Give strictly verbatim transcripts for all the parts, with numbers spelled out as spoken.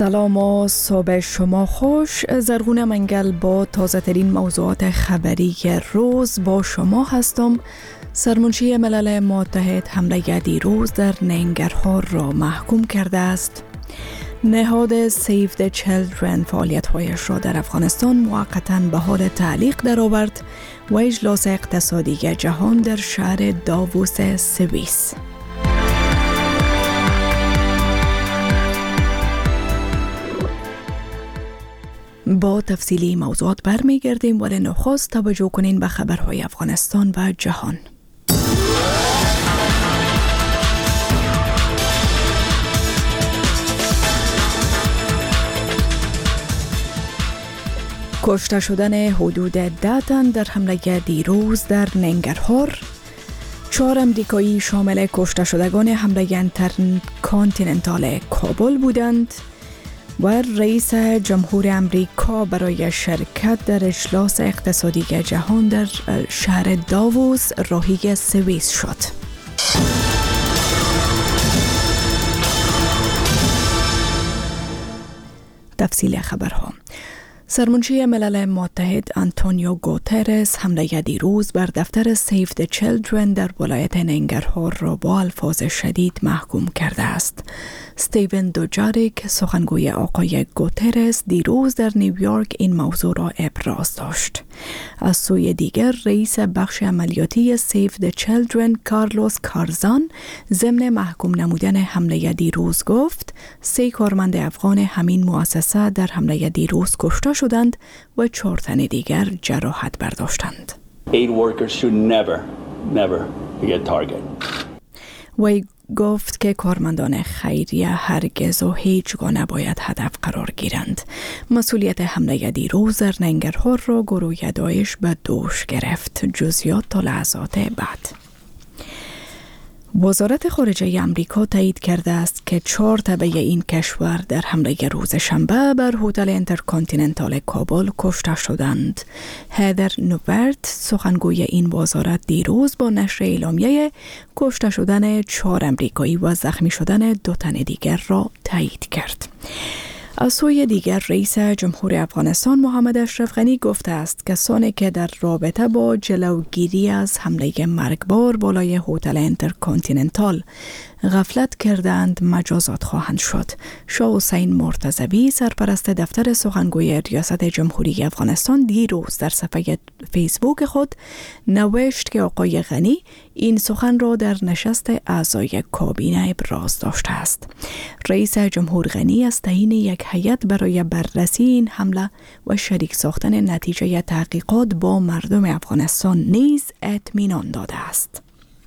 سلام و صبح شما خوش. زرغون منگل با تازه ترین موضوعات خبری روز با شما هستم. سرمنشی ملل متحد حمله دیروز در ننگرهار را محکوم کرده است. نهاد Save the Children فعالیت‌هایش را در افغانستان موقتاً به حال تعلیق درآورد و اجلاس اقتصادی جهان در شهر داووس سوئیس. با تفصیلی موضوعات برمیگردیم، ولی نخست توجه کنین به خبرهای افغانستان و جهان. کشته شدن حدود ده تن در حمله دیروز در ننگرهار. چهار امریکایی شامل کشته شدگان حمله اینترکانتیننتال کابل بودند و رئیس جمهور امریکا برای شرکت در اجلاس اقتصادی جهان در شهر داووس راهی سوئیس شد. تفصیل خبرها. سرمنشی ملل متحد آنتونیو گوترس حمله دیروز بر دفتر Save the Children در ولایت ننگرهار را با الفاظ شدید محکوم کرده است. استیون دوجاریک سخنگوی آقای گوترس دیروز در نیویورک این موضوع را ابراز داشت. از سوی دیگر رئیس بخش عملیاتی Save the Children کارلوس کارزان ضمن محکوم نمودن حمله دیروز گفت سه کارمند افغان همین مؤسسه در حمله دیروز کشته شدند و چهار تن دیگر جراحت برداشتند. Aid workers should never, never be a target. وی گفت که کارمندان خیریه هرگز و هیچ گاه نباید هدف قرار گیرند. مسئولیت حمله دیروز در ننگرهار را گروه داعش به دوش گرفت. جزئیات تا لحظات بعد. وزارت خارجه امریکا تایید کرده است که چهار تبع این کشور در حمله روز شنبه بر هتل اینترکانتیننتال کابل کشته شدند. هدر نوورت سخنگوی این وزارت دیروز با نشر اعلامیه کشته شدن چهار امریکایی و زخمی شدن دو تن دیگر را تایید کرد. از سوی دیگر رئیس جمهور افغانستان محمد اشرف غنی گفته است کسانی که در رابطه با جلوگیری از حمله مرگبار بالای هتل اینترکانتیننتال غفلت کردند مجازات خواهند شد. شاه حسین مرتضوی سرپرست دفتر سخنگوی ریاست جمهوری افغانستان دیروز در صفحه فیسبوک خود نوشت که آقای غنی این سخن را در نشست اعضای کابینه ابراز داشته است. رئیس جمهور غنی از تعیین یک هیئت برای بررسی این حمله و شریک ساختن نتیجه تحقیقات با مردم افغانستان نیز اطمینان داده است.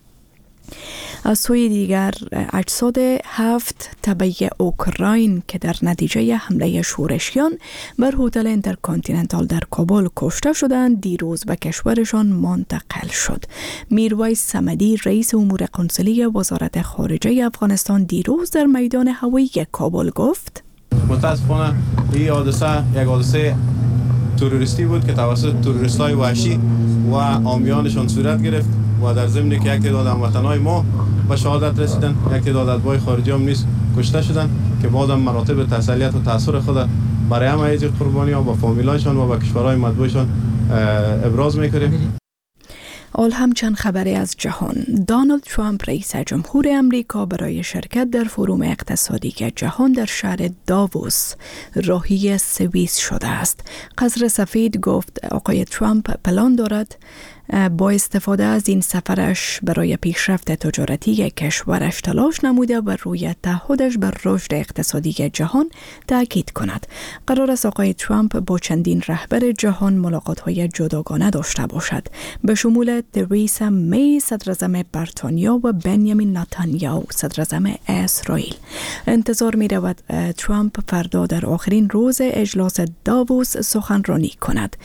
از سوی دیگر اجساد هفت تبع اوکراین که در نتیجه حمله شورشیان بر هتل اینترکانتیننتال در کابل کشته شدند دیروز به کشورشان منتقل شد. میرویس صمدی رئیس امور قنصلی وزارت خارجه افغانستان دیروز در میدان هوایی کابل گفت متاسفانه این حادثه یک حادثه تروریستی بود که توسط تروریست‌های وحشی و عامیانشان صورت گرفت و در ضمن که یک تعداد هموطنان ما به شهادت رسیدن، یک تعداد اتباع خارجی هم نیز کشته شدند که بازم مراتب تسلیت و تأثیر خود برای همه از قربانی‌ها و فامیلایشان و به کشورهای مطبوعشان ابراز می‌کنیم. آل هم چند خبری از جهان. دونالد ترامپ رئیس جمهور امریکا برای شرکت در فروم اقتصادی جهان در شهر داووس راهی سوئیس شده است. قصر سفید گفت آقای ترامپ پلان دارد با استفاده از این سفرش برای پیشرفت تجارتی کشورش تلاش نموده و روی تعهدش بر رشد اقتصادی جهان تاکید کند. قرار است آقای ترامپ با چندین رهبر جهان ملاقات‌های جداگانه داشته باشد، به شمول تریسا می صدراعظم بریتانیا و بنیامین نتانیاهو صدراعظم اسرائیل. انتظار می رود ترامپ فردا در آخرین روز اجلاس داووس سخنرانی کند.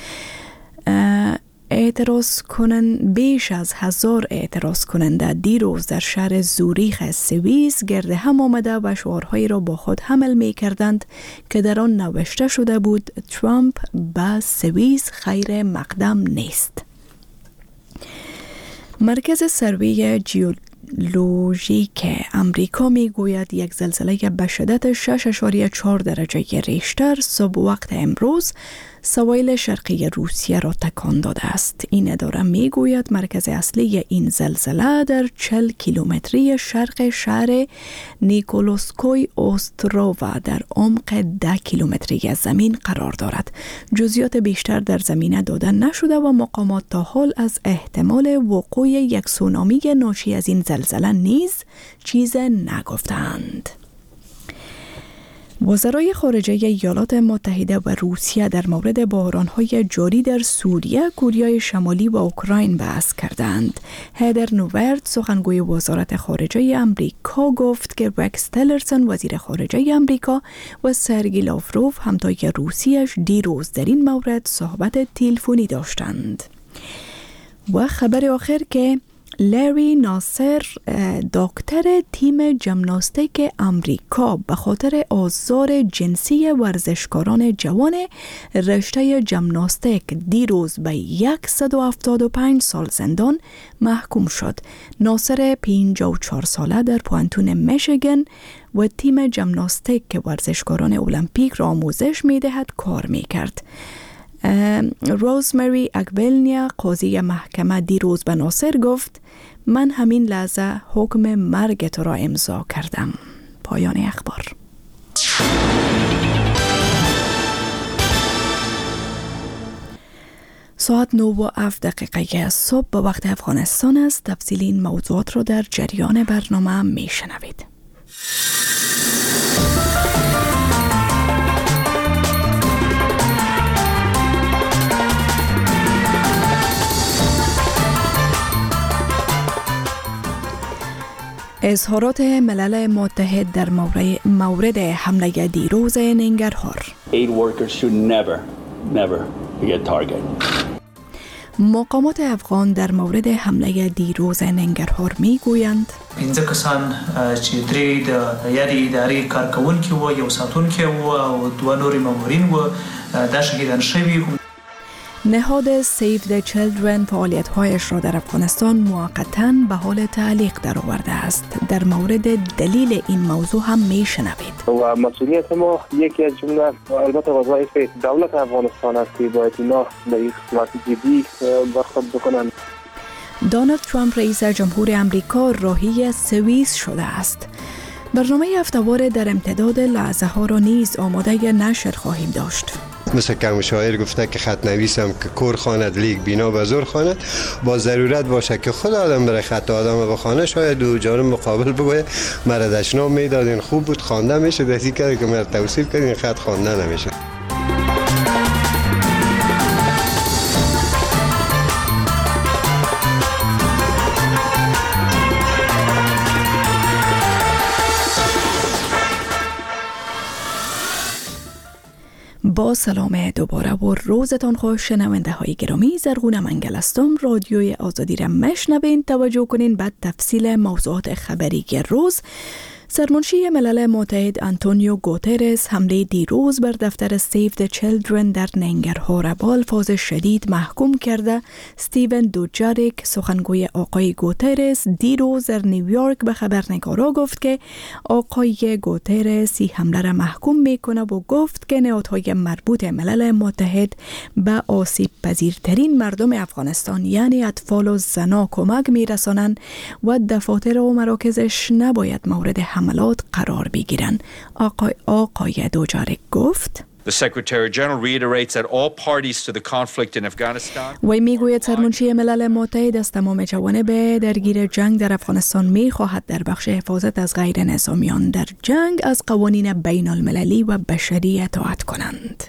اعتراض کنند بیش از هزار اعتراض کننده دیروز در شهر زوریخ سوئیس گرد هم آمده و شعارهایی را با خود حمل می کردند که در آن نوشته شده بود ترامپ به سوئیس خیر مقدم نیست. مرکز سروی جیو ژئولوژیک امریکا میگوید یک زلزله به شدت شش اشاریه چهار درجه ریشتر صبح وقت امروز سواحل شرقی روسیه را تکان داده است. این اداره میگوید مرکز اصلی این زلزله در چهل کیلومتری شرق شهر نیکولسکوی اوسترووا در عمق ده کیلومتری زمین قرار دارد. جزئیات بیشتر در زمینه داده نشده و مقامات تا حال از احتمال وقوع یک سونامی ناشی از این زلزله نیز چیز نگفتند. وزرای خارجه ایالات متحده و روسیه در مورد بحران‌های جاری در سوریه، کوریای شمالی و اوکراین بحث کردند. هدر نوورت سخنگوی وزارت خارجه امریکا گفت که رکس تلرسون وزیر خارجه امریکا و سرگی لاوروف همتای روسیش دیروز در این مورد صحبت تلفنی داشتند. و خبر آخر که لری ناصر دکتر تیم ژیمناستیک امریکا به خاطر آزار جنسی ورزشکاران جوان رشته ژیمناستیک دیروز به صد و هفتاد و پنج سال زندان محکوم شد. ناصر پنجاه و چهار ساله در پوانتون میشیگن و تیم ژیمناستیک که ورزشکاران المپیک را آموزش می‌دهد کار می‌کرد. روزمری اگبلنیا قاضی محکمه دیروز به ناصر گفت من همین لحظه حکم مرگ تو را امضا کردم. پایان اخبار. ساعت نه و هفت دقیقه صبح به وقت افغانستان است. تفصیل این موضوعات را در جریان برنامه می شنوید. اظهارات ملل متحد در مورد حمله دیروز ننگرهار. Aid workers should never, never get targeted. مقامات افغان در مورد حمله دیروز ننگرهار میگویند پنځه کسان چې درې د یاري ادارې کارکونکي وو، یو ساتونکی وو او دوه نورې مامورین وو، دا شهیدان شوي. نهاد Save the Children فعالیت‌هایش را در افغانستان موقتاً به حال تعلیق درآورده است. در مورد دلیل این موضوع هم میشنوید. و مسئولیت ما یکی از جمله البته وظایف دولت افغانستان است که باید اینا به این قسمت جدی برخورد بکنند. دونالد ترامپ رئیس جمهور امریکا راهی سوئیس شده است. برنامه هفته‌وار در امتداد لحظه ها را نیز آماده نشر خواهیم داشت. مثل که مشاعر گفته که خط نویسم که کور خواند لیک بینا به زور خواند، با ضرورت باشه که خود آدم بره خط آدم به خانه، شاید دو جانب مقابل بگویه مرا دشنام میدادین خوب بود خوانده میشه، دستی کرده که مرا توصیف کردین خط خوانده نمیشه. با سلام دوباره و روزتان خوش شنونده های گرامی. زرغون منگل هستم. رادیوی آزادی را مشنوین. توجه کنین بعد تفصیل موضوعات خبری روز. سرمنشی ملل متحد آنتونیو گوترس حمله دیروز بر دفتر Save the Children در ننگرهار با الفاظ شدید محکوم کرده. استیون دوجاریک سخنگوی آقای گوترس دیروز در نیویورک به خبرنگارا گفت که آقای گوترس این حمله را محکوم میکنه و گفت که نهادهای مربوط ملل متحد به آسیب پذیرترین مردم افغانستان یعنی اطفال و زنا کمک میرسانند و دفاتر و مراکزش نباید مورد حملات قرار بگیرند. آقای آقای دوجاریک گفت The Secretary General reiterates that all parties to the conflict in Afghanistan وی میگوید سرمنشی ملل متحد از تمام جوانب درگیر جنگ در افغانستان میخواهد در بخش حفاظت از غیر نظامیان در جنگ از قوانین بین المللی و بشری اطاعت کنند.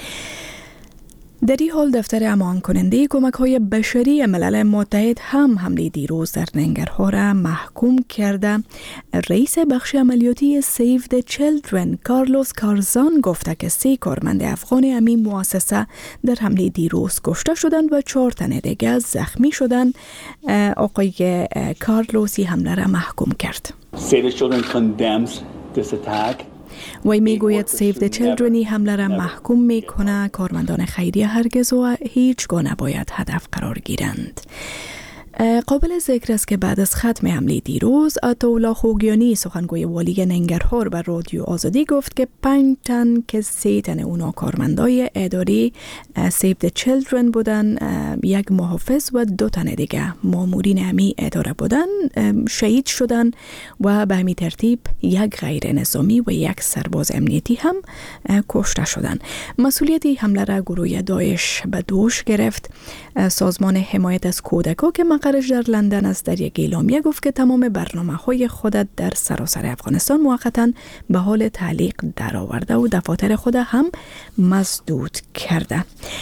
در این حال دفتر امان کننده کمک های بشری ملل متحد هم حمله دیروز در ننگرهار را محکوم کرده. رئیس بخش عملیاتی Save the Children کارلوس کارزان گفته که سه کارمند افغان همین مؤسسه در حمله دیروز کشته شدند و چهار تن دیگر زخمی شدند. آقای کارلوسی حمله را محکوم کرد. Save the Children condemns this attack. وی میگوید Save the Children حمله را محکوم میکنه. کارمندان خیریه هرگز و هیچ گونه باید هدف قرار گیرند. قابل ذکر است که بعد از ختم حمله دیروز آیت‌الله خوگیانی سخنگوی والی ننگرهار بر رادیو آزادی گفت که پنج تن که سه تن اونا کارمندای اداری سیو د چیلدرن بودن، یک محافظ و دو تن دیگه مامورین همی اداره بودن شهید شدن و به همین ترتیب یک غیر نظامی و یک سرباز امنیتی هم کشته شدن. مسئولیت حمله را گروه داعش به دوش گرفت. سازمان حمایت از کودکان که مقرش در لندن است در یک اعلامیه گفت که تمام برنامه‌های خودت در سراسر افغانستان موقتاً به حال تعلیق درآورده و دفاتر خود هم مسدود کرده.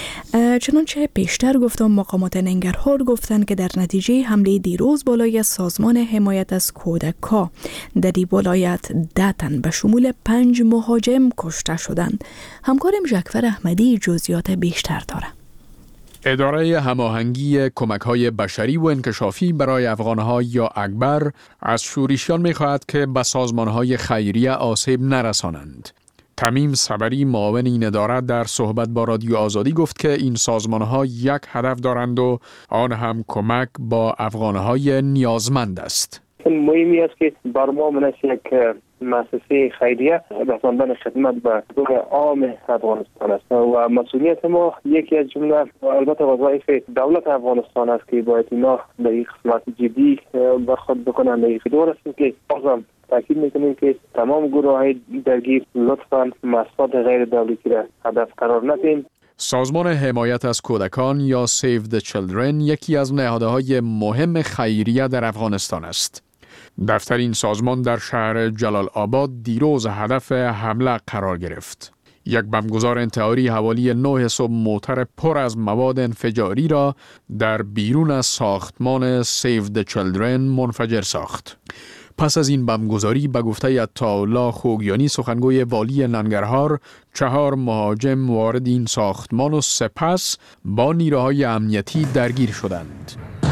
چنانچه پیشتر گفتم مقامات ننگرهار گفتند که در نتیجه حمله دیروز بالای سازمان حمایت از کودکان در این ولایت ده تن به شمول پنج مهاجم کشته شدند. همکارم ژکفر احمدی جزئیات بیشتر داره. اداره هماهنگی کمک‌های بشری و انکشافی برای افغان‌ها یا اکبر از شورشیان می‌خواهد که به سازمان‌های خیریه آسیب نرسانند. تمیم صبری معاون این اداره در صحبت با رادیو آزادی گفت که این سازمان‌ها یک هدف دارند و آن هم کمک با افغان‌های نیازمند است. مهمی است که بر ما منش یک مؤسسه خیریه رساندن خدمت به حقوق عام افغانستان است و مسئولیت ما یکی از جمله البته وظایف دولت افغانستان است که باید اینا به این قسمت جدی برخورد بکنند. در این دور است که بازم تاکید میکنیم که تمام گروه‌های درگیر لطفاً مصالح غیر دولتی را هدف قرار ندهیم. سازمان حمایت از کودکان یا سیو د چیلدرن یکی از نهادهای مهم خیریه در افغانستان است. دفتر این سازمان در شهر جلال آباد دیروز هدف حمله قرار گرفت. یک بمبگذار انتحاری حوالی نه صبح موتر پر از مواد انفجاری را در بیرون از ساختمان سیو د چیلدرن منفجر ساخت. پس از این بمبگذاری به گفته آیت‌الله خوگیانی سخنگوی والی ننگرهار چهار مهاجم وارد این ساختمان و سپس با نیروهای امنیتی درگیر شدند.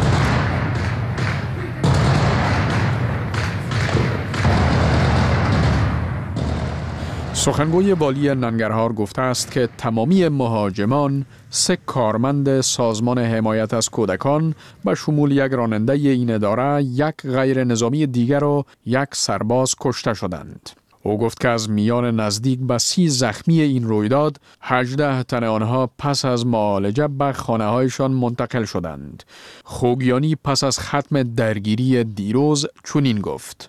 سخنگوی والی ننگرهار گفته است که تمامی مهاجمان سه کارمند سازمان حمایت از کودکان به شمول یک راننده این اداره، یک غیر نظامی دیگر و یک سرباز کشته شدند. او گفت که از میان نزدیک به سی زخمی این رویداد، هجده تن آنها پس از معالجه به خانه‌هایشان منتقل شدند. خوگیانی پس از ختم درگیری دیروز چنین گفت: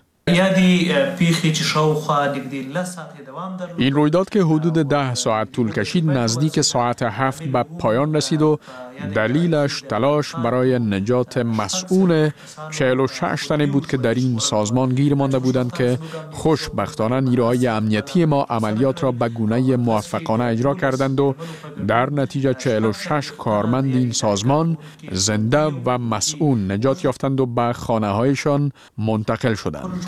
این رویداد که حدود ده ساعت طول کشید نزدیک ساعت هفت به پایان رسید و دلیلش تلاش برای نجات مسئول چهل و شش تنی بود که در این سازمان گیر مانده بودند که خوشبختانه نیروهای امنیتی ما عملیات را به گونه موفقانه اجرا کردند و در نتیجه چهل و شش کارمند این سازمان زنده و مسئول نجات یافتند و به خانه‌هایشان منتقل شدند.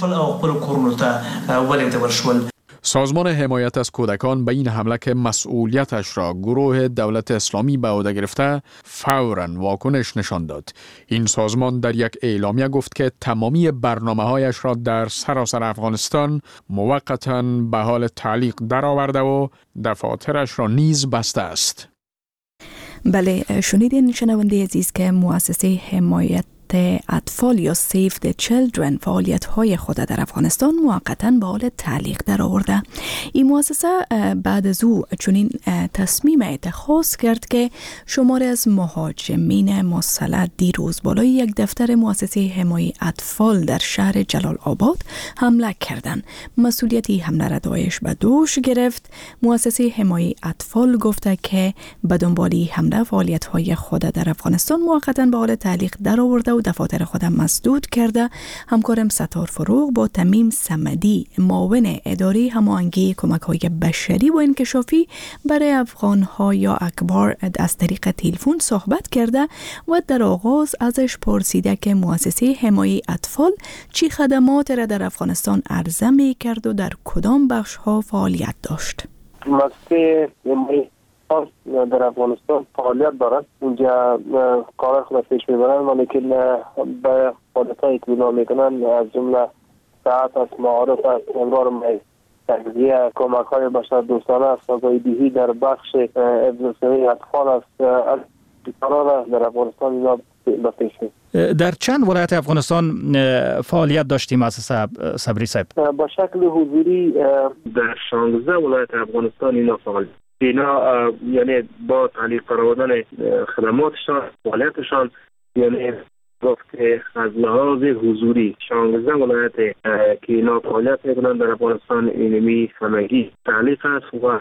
سازمان حمایت از کودکان به این حمله که مسئولیتش را گروه دولت اسلامی به عهده گرفته فوراً واکنش نشان داد. این سازمان در یک اعلامیه گفت که تمامی برنامه‌هایش را در سراسر افغانستان موقتاً به حال تعلیق درآورده و دفاترش را نیز بسته است. بله، شنیدین شنونده عزیز که مؤسسه حمایت اطفال یا سیو د چیلدرن فعالیت های خود در افغانستان موقتاً به حال تعلیق در آورده. این مؤسسه بعد از او چنین تصمیم اتخاذ کرد که شمار از مهاجمین مسلح دیروز بالای یک دفتر مؤسسه حمایت اطفال در شهر جلال آباد حمله کردند. مسئولیتی حمله را داعش به دوش گرفت. مؤسسه حمایت اطفال گفته که به دنبال حمله فعالیت های خود در افغانستان موقتاً به حال تعلیق در آورده و دفاتر خودم مسدود کرده. همکارم ستار فروغ با تمیم صمدی معاون اداره هماهنگی کمک‌های بشری و انکشافی برای افغان‌ها یا اکبر از طریق تلفن صحبت کرده و در آغاز ازش پرسیده که مؤسسه حمایت اطفال چی خدمات را در افغانستان عرضه می‌کرد و در کدام بخش‌ها فعالیت داشت. مؤسسه حمایت در افغانستان فعالیت دارد. اونجا کار خود پیش میبرند ولیکن به خودتا اطمینان میکنند. از جمله ساعت از معارف است، امرار می تغذیه، کمک های بشر دوستانه است، آگاهی‌دهی در بخش ابزارسازی اطفال است. از قرار در افغانستان اینا بپیشیم. در چند ولایت افغانستان فعالیت داشتیم مؤسسه صبری صاحب؟ با شکل حضوری در شانزده ولایت افغانستان اینا فعال. اینا یعنی با تعلیق قرار دادن خدماتشان، فعالیتشان، یعنی گفت که از لحاظ حضوری شانزده ولایت که اینا فعالیت میکنن در افغانستان اینمی همگی تعلیق است و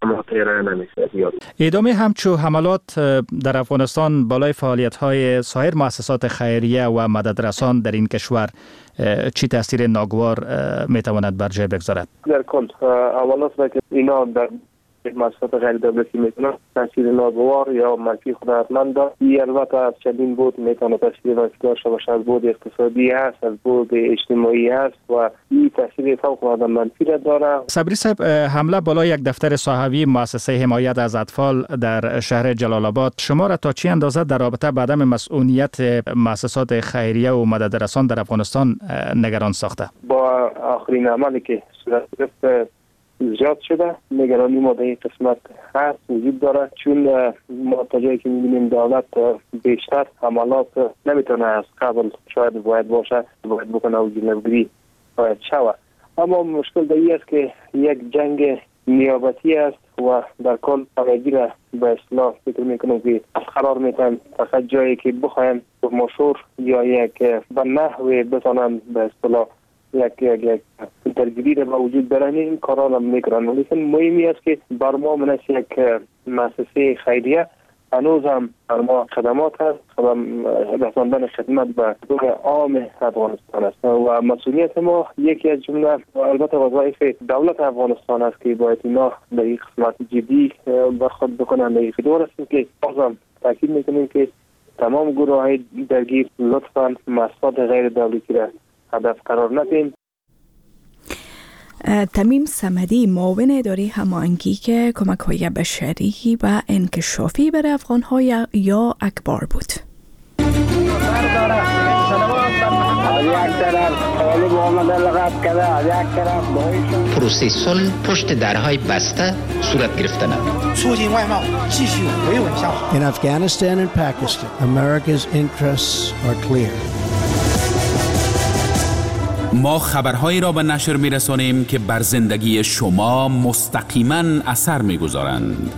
ادامه همچو حملات در افغانستان بالای فعالیت‌های سایر مؤسسات خیریه و مددرسان در این کشور چی تاثیر ناگوار میتواند بر جای بگذارد؟ در کل اولات را که اینا در مؤسسات غیر دولتی میتونن تاثیر ناگوار یا منفی خداوند دارد. این البته از چندین بود میتونه تاثیر منفی داشته باشه، از بود اقتصادی هست، از بود اجتماعی هست و این تاثیر فوق العاده منفی را داره. صبری صاحب، حمله بالای یک دفتر صحوی مؤسسه حمایت از اطفال در شهر جلال آباد شما را تا چه اندازه در رابطه با عدم مسئولیت مؤسسات خیریه و مددرسان در افغانستان نگران ساخته؟ با آخرین عملی که صورت گرفت زیاد شده، نگرانی ما در این قسمت هست وجود داره، چون ما تا جایی که می‌بینیم دولت بیشتر حملات نمیتونه از قبل شاید باید باشه باید بکنه و جلوگیری باید شود. اما مشکل در این است که یک جنگ نیابتی است و در کل همگی را به اصطلاح فکر میکنم که قرار میتن فقط جایی که بخواین مشهور یا یک به نحوی بتانن به اصطلاح یک یک یک درگیری را به وجود برن، این کارا را میکنن. لیکن مهمی است که بر ما من یک مؤسسه خیریه هنوز هم بر ما خدمات هست، خدم رساندن خدمت به دور عام افغانستان است و مسئولیت ما یکی از جمله البته وظایف دولت افغانستان است که باید اینا در این قسمت جدی برخورد بکنن. در این دور است که بازم تاکید میکنیم که تمام گروه های درگیر لطفاً مؤسسات غیر دولتی را هدف قرار ندیم. تمیم صمدی، معاون اداره هماهنگی که کمک‌های بشری و انکشافی برای افغان‌ها یا اکبار بود. پروسه صلح پشت درهای بسته صورت گرفتن. In Afghanistan and Pakistan, America's interests are clear. ما خبرهایی را به نشر می‌رسانیم که بر زندگی شما مستقیما اثر می‌گذارند.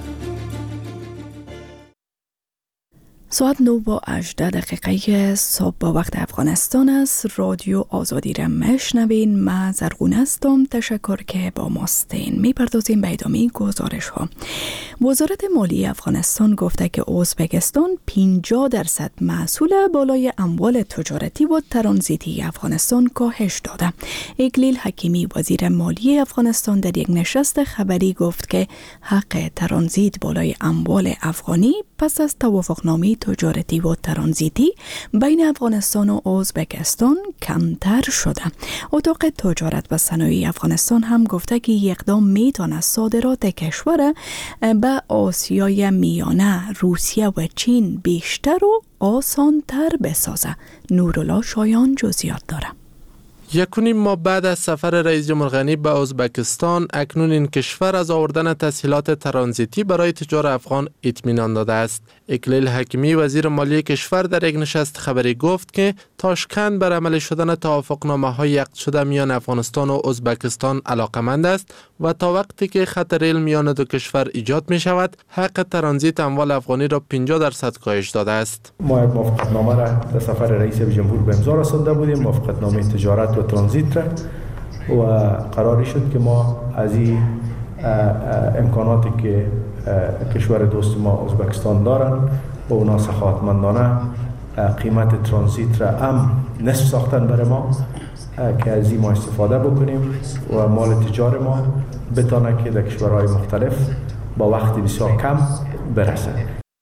ساعت نه و هجده دقیقه صبح با وقت افغانستان است. رادیو آزادی را میشنوین. من زرغون هستم. تشکر که با ماستین. میپردازیم به ادامه گزارش ها. وزارت مالی افغانستان گفته که ازبکستان پنجاه درصد محصول بالای اموال تجارتی و ترانزیتی افغانستان کاهش داده. اکلیل حکیمی وزیر مالی افغانستان در یک نشست خبری گفت که حق ترانزیت بالای اموال افغانی پس از توافقنامه تجارتی و ترانزیتی بین افغانستان و ازبکستان کمتر شده. اتاق تجارت و صنایع افغانستان هم گفته که این اقدام میتواند صادرات کشور به آسیای میانه، روسیه و چین بیشتر و آسانتر بسازه. نورالله شایان جزئیات داره. یک و نیم ماه بعد از سفر رئیس جمهور غنی به ازبکستان، اکنون این کشور از آوردن تسهیلات ترانزیتی برای تجار افغان اطمینان داده است. اکلیل حکیمی وزیر مالی کشور در یک نشست خبری گفت که تاشکند بر عملی شدن توافقنامه های عقد شده میان افغانستان و ازبکستان علاقمند است و تا وقتی که خط ریل میان دو کشور ایجاد می شود، حق ترانزیت اموال افغانی را پنجاه درصد کاهش داده است. ما یک موافقتنامه را در سفر رئیس جمهور به امضا رسانده بودیم، موافقتنامه تجارت و ترانزیت را، و قراری شد که ما از این امکاناتی که کشور دوست ما ازبکستان دارن و اونا سخاوتمندانه قیمت ترانزیت را هم نصف ساختن برای ما که از این ما استفاده بکنیم و مال تجار ما بتانه که در کشورهای مختلف با وقت بسیار کم برسه.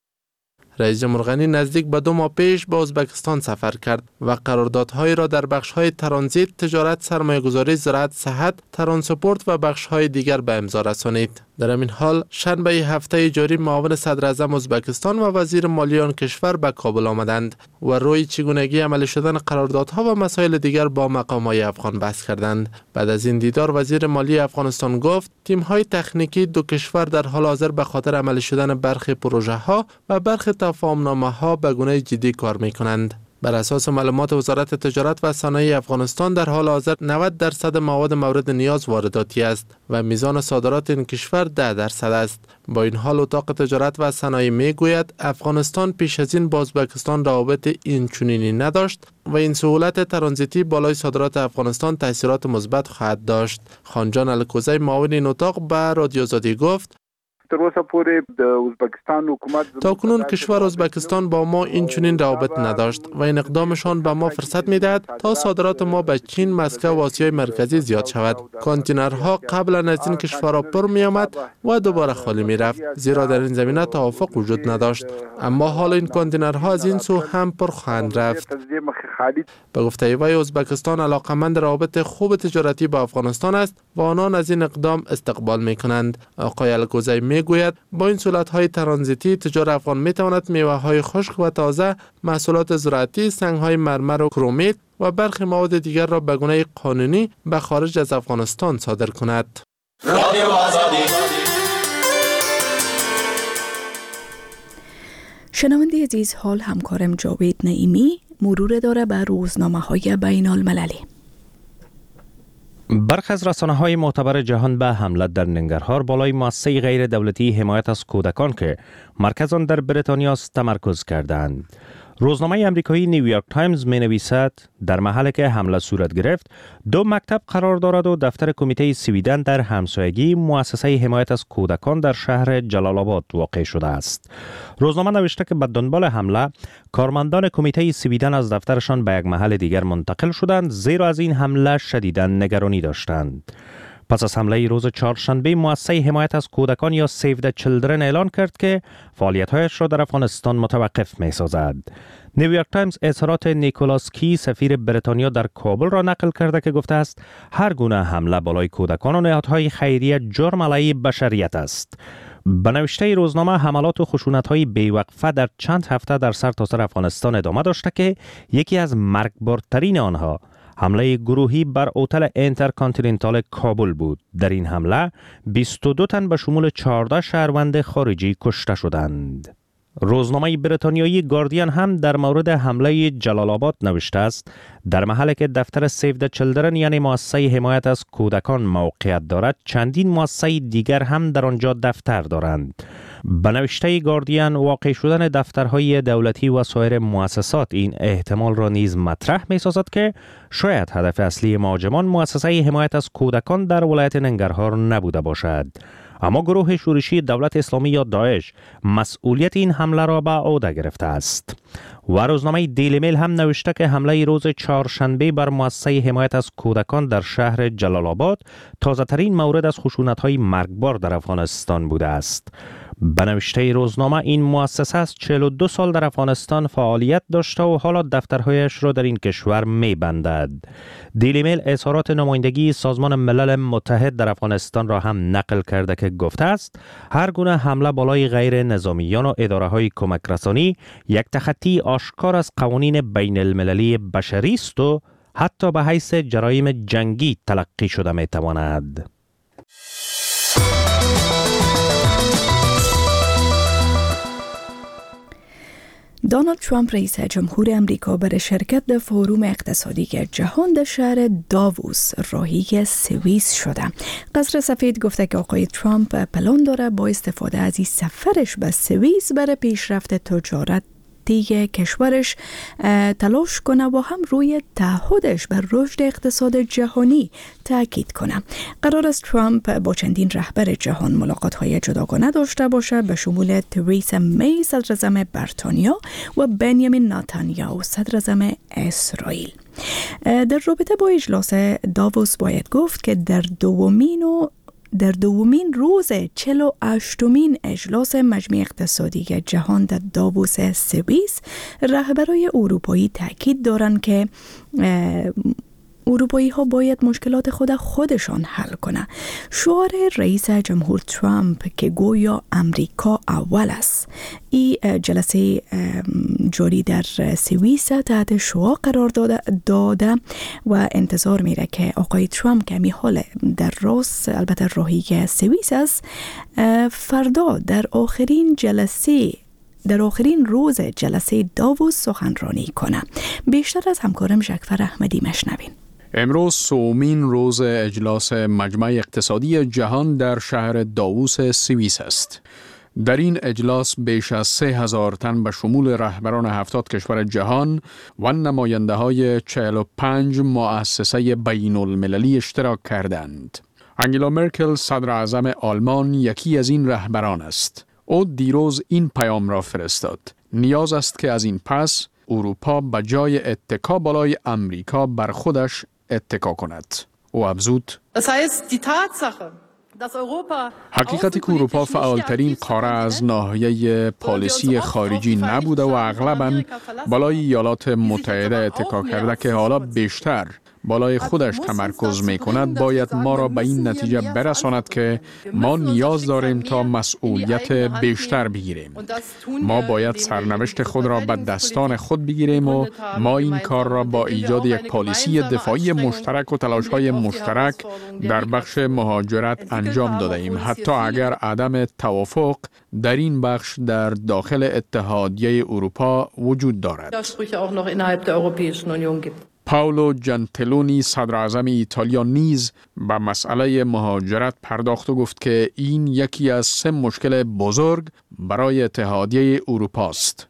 رئیس جمهور غنی نزدیک به دو ماه پیش به ازبکستان سفر کرد و قراردادهایی را در بخش‌های ترانزیت، تجارت، سرمایه‌گذاری، زراعت، صحت، ترانسپورت و بخش‌های دیگر به امضا رسانید. در این حال شنبه هفته جاری معاون صدر اعظم ازبکستان و وزیر مالی آن کشور به کابل آمدند و روی چگونگی عملی شدن قراردادها و مسائل دیگر با مقام‌های افغان بحث کردند. بعد از این دیدار وزیر مالی افغانستان گفت تیم‌های تکنیکی دو کشور در حال حاضر به خاطر عملی شدن برخی پروژه‌ها و برخی تفاهمنامه ها به گونه جدی کار می کنند. بر اساس معلومات وزارت تجارت و صنایع افغانستان در حال حاضر نود درصد مواد مورد نیاز وارداتی است و میزان صادرات این کشور ده درصد است. با این حال اتاق تجارت و صنایع می گوید افغانستان پیش از این با ازبکستان روابط این چنینی نداشت و این سهولت ترانزیتی بالای صادرات افغانستان تاثیرات مثبت خواهد داشت. خانجان الکوزی معاون این اتاق به رادیو آزادی گفت تر اوسه پورې د ازبکستان حکومت تا کنون کشور ازبکستان با ما این چنین روابط نداشت و این اقدامشان به ما فرصت میدهد تا صادرات ما به چین، مسکو و آسیای مرکزی زیاد شود. کانتینرها قبلا از این کشورها پر می آمد و دوباره خالی می رفت، زیرا در این زمینه توافق وجود نداشت. اما حال این کانتینرها از این سو هم پر خواهند رفت. به گفته وی ازبکستان علاقمند روابط خوب تجارتی با افغانستان است و آنان از این اقدام استقبال می کنند. آقای الکوزی می گوید با این سهولت‌های ترانزیتی تجار افغان می‌تواند میوه‌های خشک و تازه، محصولات زراعتی، سنگ‌های مرمر و کرومیت و برخی مواد دیگر را به گونه قانونی به خارج از افغانستان صادر کند. رادیو آزادی. شنونده عزیز، حال همکارم جاوید نعیمی مرور داره بر روزنامه‌های بین‌المللی. برخی از رسانه‌های معتبر جهان به حمله در ننگرهار بالای مؤسسه غیر دولتی حمایت از کودکان که مرکز آن در بریتانیا است تمرکز کردند. روزنامه امریکایی نیویورک تایمز می نویسد در محلی که حمله صورت گرفت دو مکتب قرار دارد و دفتر کمیته سویدن در همسایگی مؤسسه حمایت از کودکان در شهر جلال آباد واقع شده است. روزنامه نوشته که به دنبال حمله کارمندان کمیته سویدن از دفترشان به یک محل دیگر منتقل شدند، زیرا از این حمله شدیداً نگرانی داشتند. پس از حمله روز چهارشنبه مؤسسه حمایت از کودکان یا سیو د چیلدرن اعلان کرد که فعالیت‌هایش را در افغانستان متوقف می‌سازد. نیویورک تایمز اظهارات نیکولاس کی سفیر بریتانیا در کابل را نقل کرده که گفته است هر گونه حمله بالای کودکان و نهادهای خیریه جرم علیه بشریت است. به نوشته روزنامه حملات و خشونت‌های بیوقفه در چند هفته در سرتاسر افغانستان ادامه داشته که یکی از مرگبارترین آنها حمله گروهی بر هتل اینترکانتیننتال کابل بود. در این حمله بیست و دو تن به شمول چهارده شهروند خارجی کشته شدند. روزنامه بریتانیایی گاردین هم در مورد حمله جلال آباد نوشته است در محلی که دفتر سیو د چیلدرن یعنی مؤسسه حمایت از کودکان موقعیت دارد، چندین مؤسسه دیگر هم در آنجا دفتر دارند. به نوشته گاردین واقع شدن دفترهای دولتی و سایر مؤسسات این احتمال را نیز مطرح می سازد که شاید هدف اصلی مهاجمان مؤسسه حمایت از کودکان در ولایت ننگرهار نبوده باشد. اما گروه شورشی دولت اسلامی یا داعش مسئولیت این حمله را به عهده گرفته است. و روزنامه دیلی میل هم نوشته که حمله روز چهارشنبه بر مؤسسه حمایت از کودکان در شهر جلال آباد تازه ترین مورد از خشونت‌های مرگبار در افغانستان بوده است. به نوشته روزنامه این مؤسسه از چهل و دو سال در افغانستان فعالیت داشته و حالا دفترهایش را در این کشور می بندد. دیلی میل اظهارات نمایندگی سازمان ملل متحد در افغانستان را هم نقل کرده که گفته است هر گونه حمله بالای غیر نظامیان و اداره های کمک رسانی یک تخطی آشکار از قوانین بین المللی بشری است و حتی به حیث جرایم جنگی تلقی شده می تواند. دونالد ترامپ رئیس جمهور امریکا برای شرکت در فوروم اقتصادی جهان در شهر داووس راهی سوئیس شده. قصر سفید گفته که آقای ترامپ پلان داره با استفاده از این سفرش به سوئیس برای پیشرفت تجارت دیگه کشورش تلاش کنه و هم روی تعهدش بر رشد اقتصاد جهانی تاکید کنه. قرار است ترامپ با چندین رهبر جهان ملاقات‌های جداگانه داشته باشه به شمول تریسا می صدراعظم بریتانیا و بنیامین نتانیاهو صدراعظم اسرائیل. در رابطه با اجلاس داووس باید گفت که در دومین و در دومین روز چهل و هشتمین اجلاس مجمع اقتصادی جهان در داووس سوئیس رهبران اروپایی تاکید دارند که اروپایی ها باید مشکلات خود خودشان حل کنند. شعار رئیس جمهور ترامپ که گویا امریکا اول است، این جلسه جاری در سوئیس تحت شعار قرار داده, داده و انتظار میره که آقای ترامپ که می حال در راست البته راهی سوئیس است، فردا در آخرین جلسه در آخرین روز جلسه داووس سخنرانی کنه. بیشتر از همکارم ژکفر احمدی مشنوین. امروز سومین روز اجلاس مجمع اقتصادی جهان در شهر داووس سوئیس است. در این اجلاس بیش از سه هزار تن به شمول رهبران هفتاد کشور جهان و نماینده های چهل و پنج مؤسسه بین المللی اشتراک کردند. انگلا مرکل صدر اعظم آلمان یکی از این رهبران است. او دیروز این پیام را فرستاد: نیاز است که از این پس اروپا به جای اتکا بالای امریکا بر خودش اتکا کند. او افزود: حقیقتی که اروپا فعالترین قاره از ناحیه پالیسی خارجی نبوده و اغلباً بالای ایالات متحده اتکا کرده که حالا بیشتر بالای خودش تمرکز می کند، باید ما را به این نتیجه برساند که ما نیاز داریم تا مسئولیت بیشتر بگیریم. ما باید سرنوشت خود را به دستان خود بگیریم و ما این کار را با ایجاد یک پالیسی دفاعی مشترک و تلاش‌های مشترک در بخش مهاجرت انجام داده ایم، حتی اگر عدم توافق در این بخش در داخل اتحادیه اروپا وجود دارد. پاولو جنتلونی صدر اعظم ایتالیا نیز به مسئله مهاجرت پرداخت و گفت که این یکی از سه مشکل بزرگ برای اتحادیه اروپا است.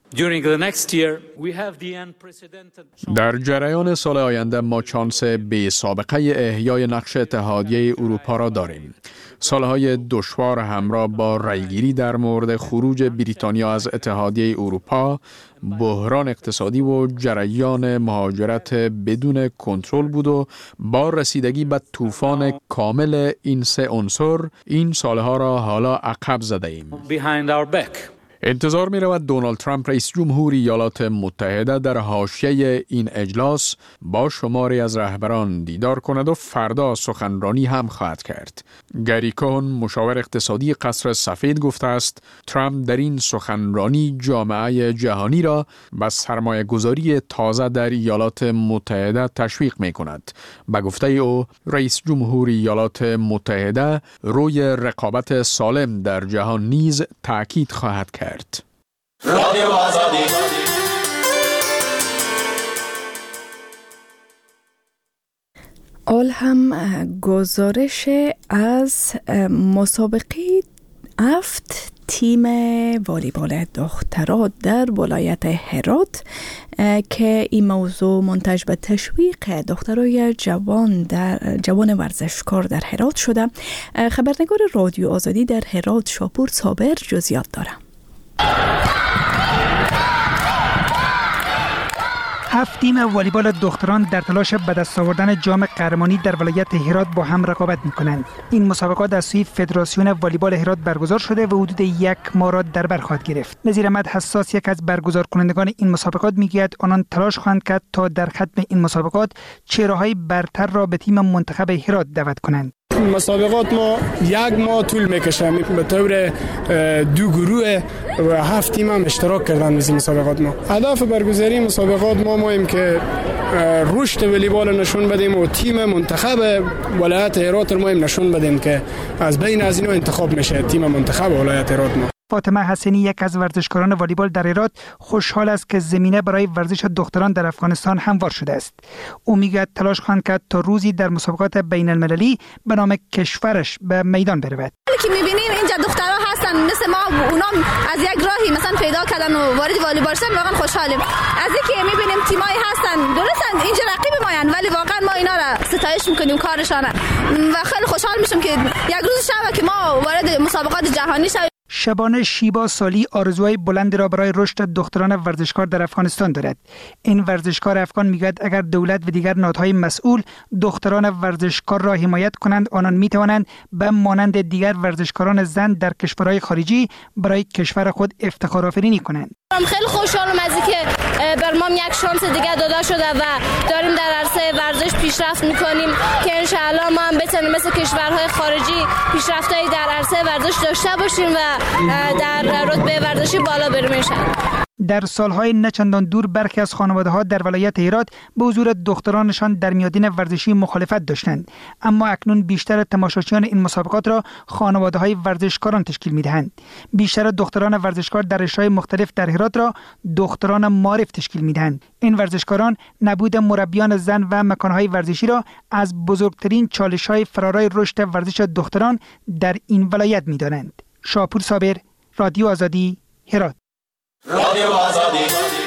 در جریان سال آینده ما شانس بی سابقه احیای نقش اتحادیه اروپا را داریم. سالهای دشوار همراه با رأیگیری در مورد خروج بریتانیا از اتحادیه اروپا، بحران اقتصادی و جریان مهاجرت بدون کنترل بود و با رسیدگی به طوفان کامل این سه عنصر این سالها را حالا عقب زده ایم. انتظار می رود دونالد ترامپ رئیس جمهور ایالات متحده در حاشیه این اجلاس با شماری از رهبران دیدار کند و فردا سخنرانی هم خواهد کرد. گری کوهن مشاور اقتصادی قصر سفید گفته است ترامپ در این سخنرانی جامعه جهانی را به سرمایه گذاری تازه در ایالات متحده تشویق می کند. به گفته او رئیس جمهور ایالات متحده روی رقابت سالم در جهان نیز تأکید خواهد کرد. رادیو آزادی. آل هم گزارش از مسابقه افت تیم والیبال دخترها در ولایت هرات که این موضوع منتج به تشویق دخترای جوان در جوان ورزشکار در هرات شده. خبرنگار رادیو آزادی در هرات شاپور صابر جزئیات داره. هفت تیم والیبال دختران در تلاش به دست آوردن جام قهرمانی در ولایت هرات با هم رقابت می‌کنند. این مسابقات از سوی فدراسیون والیبال هرات برگزار شده و حدود یک ماه را در بر خواهد گرفت. نظیر احمد حساس یک از برگزار کنندگان این مسابقات میگوید آنان تلاش خواهند کرد تا در ختم این مسابقات چهره‌های برتر را به تیم منتخب هرات دعوت کنند. مسابقات ما یک ماه طول میکشه، به طور دو گروه و هفت تیم هم اشتراک کردن در مسابقات. ما هدف برگزاری مسابقات ما مایم که رشد والیبال نشون بدیم و تیم منتخب ولایت هرات ما هم نشون بدیم که از بین از اینا انتخاب میشه تیم منتخب ولایت هرات. ما فاطمه حسینی یک از ورزشکاران والیبال در هرات خوشحال است که زمینه برای ورزش دختران در افغانستان هموار شده است. او میگوید تلاش خواهد کرد تا روزی در مسابقات بین المللی به نام کشورش به میدان برود. که میبینیم اینجا دخترها هستن مثل ما، اونام از یک راهی مثلا پیدا کردن و وارد والیبال شدن، واقعا خوشحالیم. از اینکه میبینیم تیمایی هستن درستن اینجا رقیب ماین، ولی واقعا ما اینا را ستایش میکنیم کارشان و خیلی خوشحال میشیم که یک روز شب که ما وارد مسابقات جهانی شویم. شبانه شیبا سالی آرزوهای بلندی را برای رشد دختران ورزشکار در افغانستان دارد. این ورزشکار افغان میگوید اگر دولت و دیگر نهادهای مسئول دختران ورزشکار را حمایت کنند، آنان میتوانند به مانند دیگر ورزشکاران زن در کشورهای خارجی برای کشور خود افتخار آفرینی کنند. خیلی خوشحالم از اینکه بر ما یک شانس دیگه داده شده و داریم در عرصه ورزش پیشرفت میکنیم که ان شاء الله ما هم بتونیم مثل کشورهای خارجی پیشرفتایی در عرصه ورزش داشته باشیم و در رتبه ورزشی بالا بریم ان شاء الله. در سالهای نچندان دور برخی از خانواده‌ها در ولایت هرات به حضور دخترانشان در میادین ورزشی مخالفت داشتند، اما اکنون بیشتر تماشاچیان این مسابقات را خانواده‌های ورزشکاران تشکیل می‌دهند. بیشتر دختران ورزشکار در رشته‌های مختلف در هرات را دختران معارف تشکیل می‌دهند. این ورزشکاران نبود مربیان زن و مکان‌های ورزشی را از بزرگترین چالش‌های فرارای رشد ورزش دختران در این ولایت می‌دانند. شاپور صابر، رادیو آزادی، هرات. رادیو آزادی.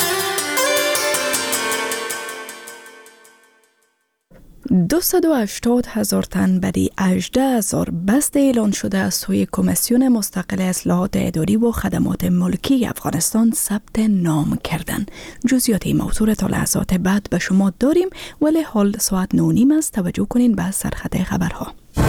دویست و هشتاد هزار تن بدی هجده هزار بست اعلان شده از سوی کمیسیون مستقل اصلاحات اداری و خدمات ملکی افغانستان ثبت نام کردند. جزئیات این موضوع تا لحظات بعد به شما داریم، ولی حال ساعت نه و نیم است. توجه کنین به سرخط خبرها.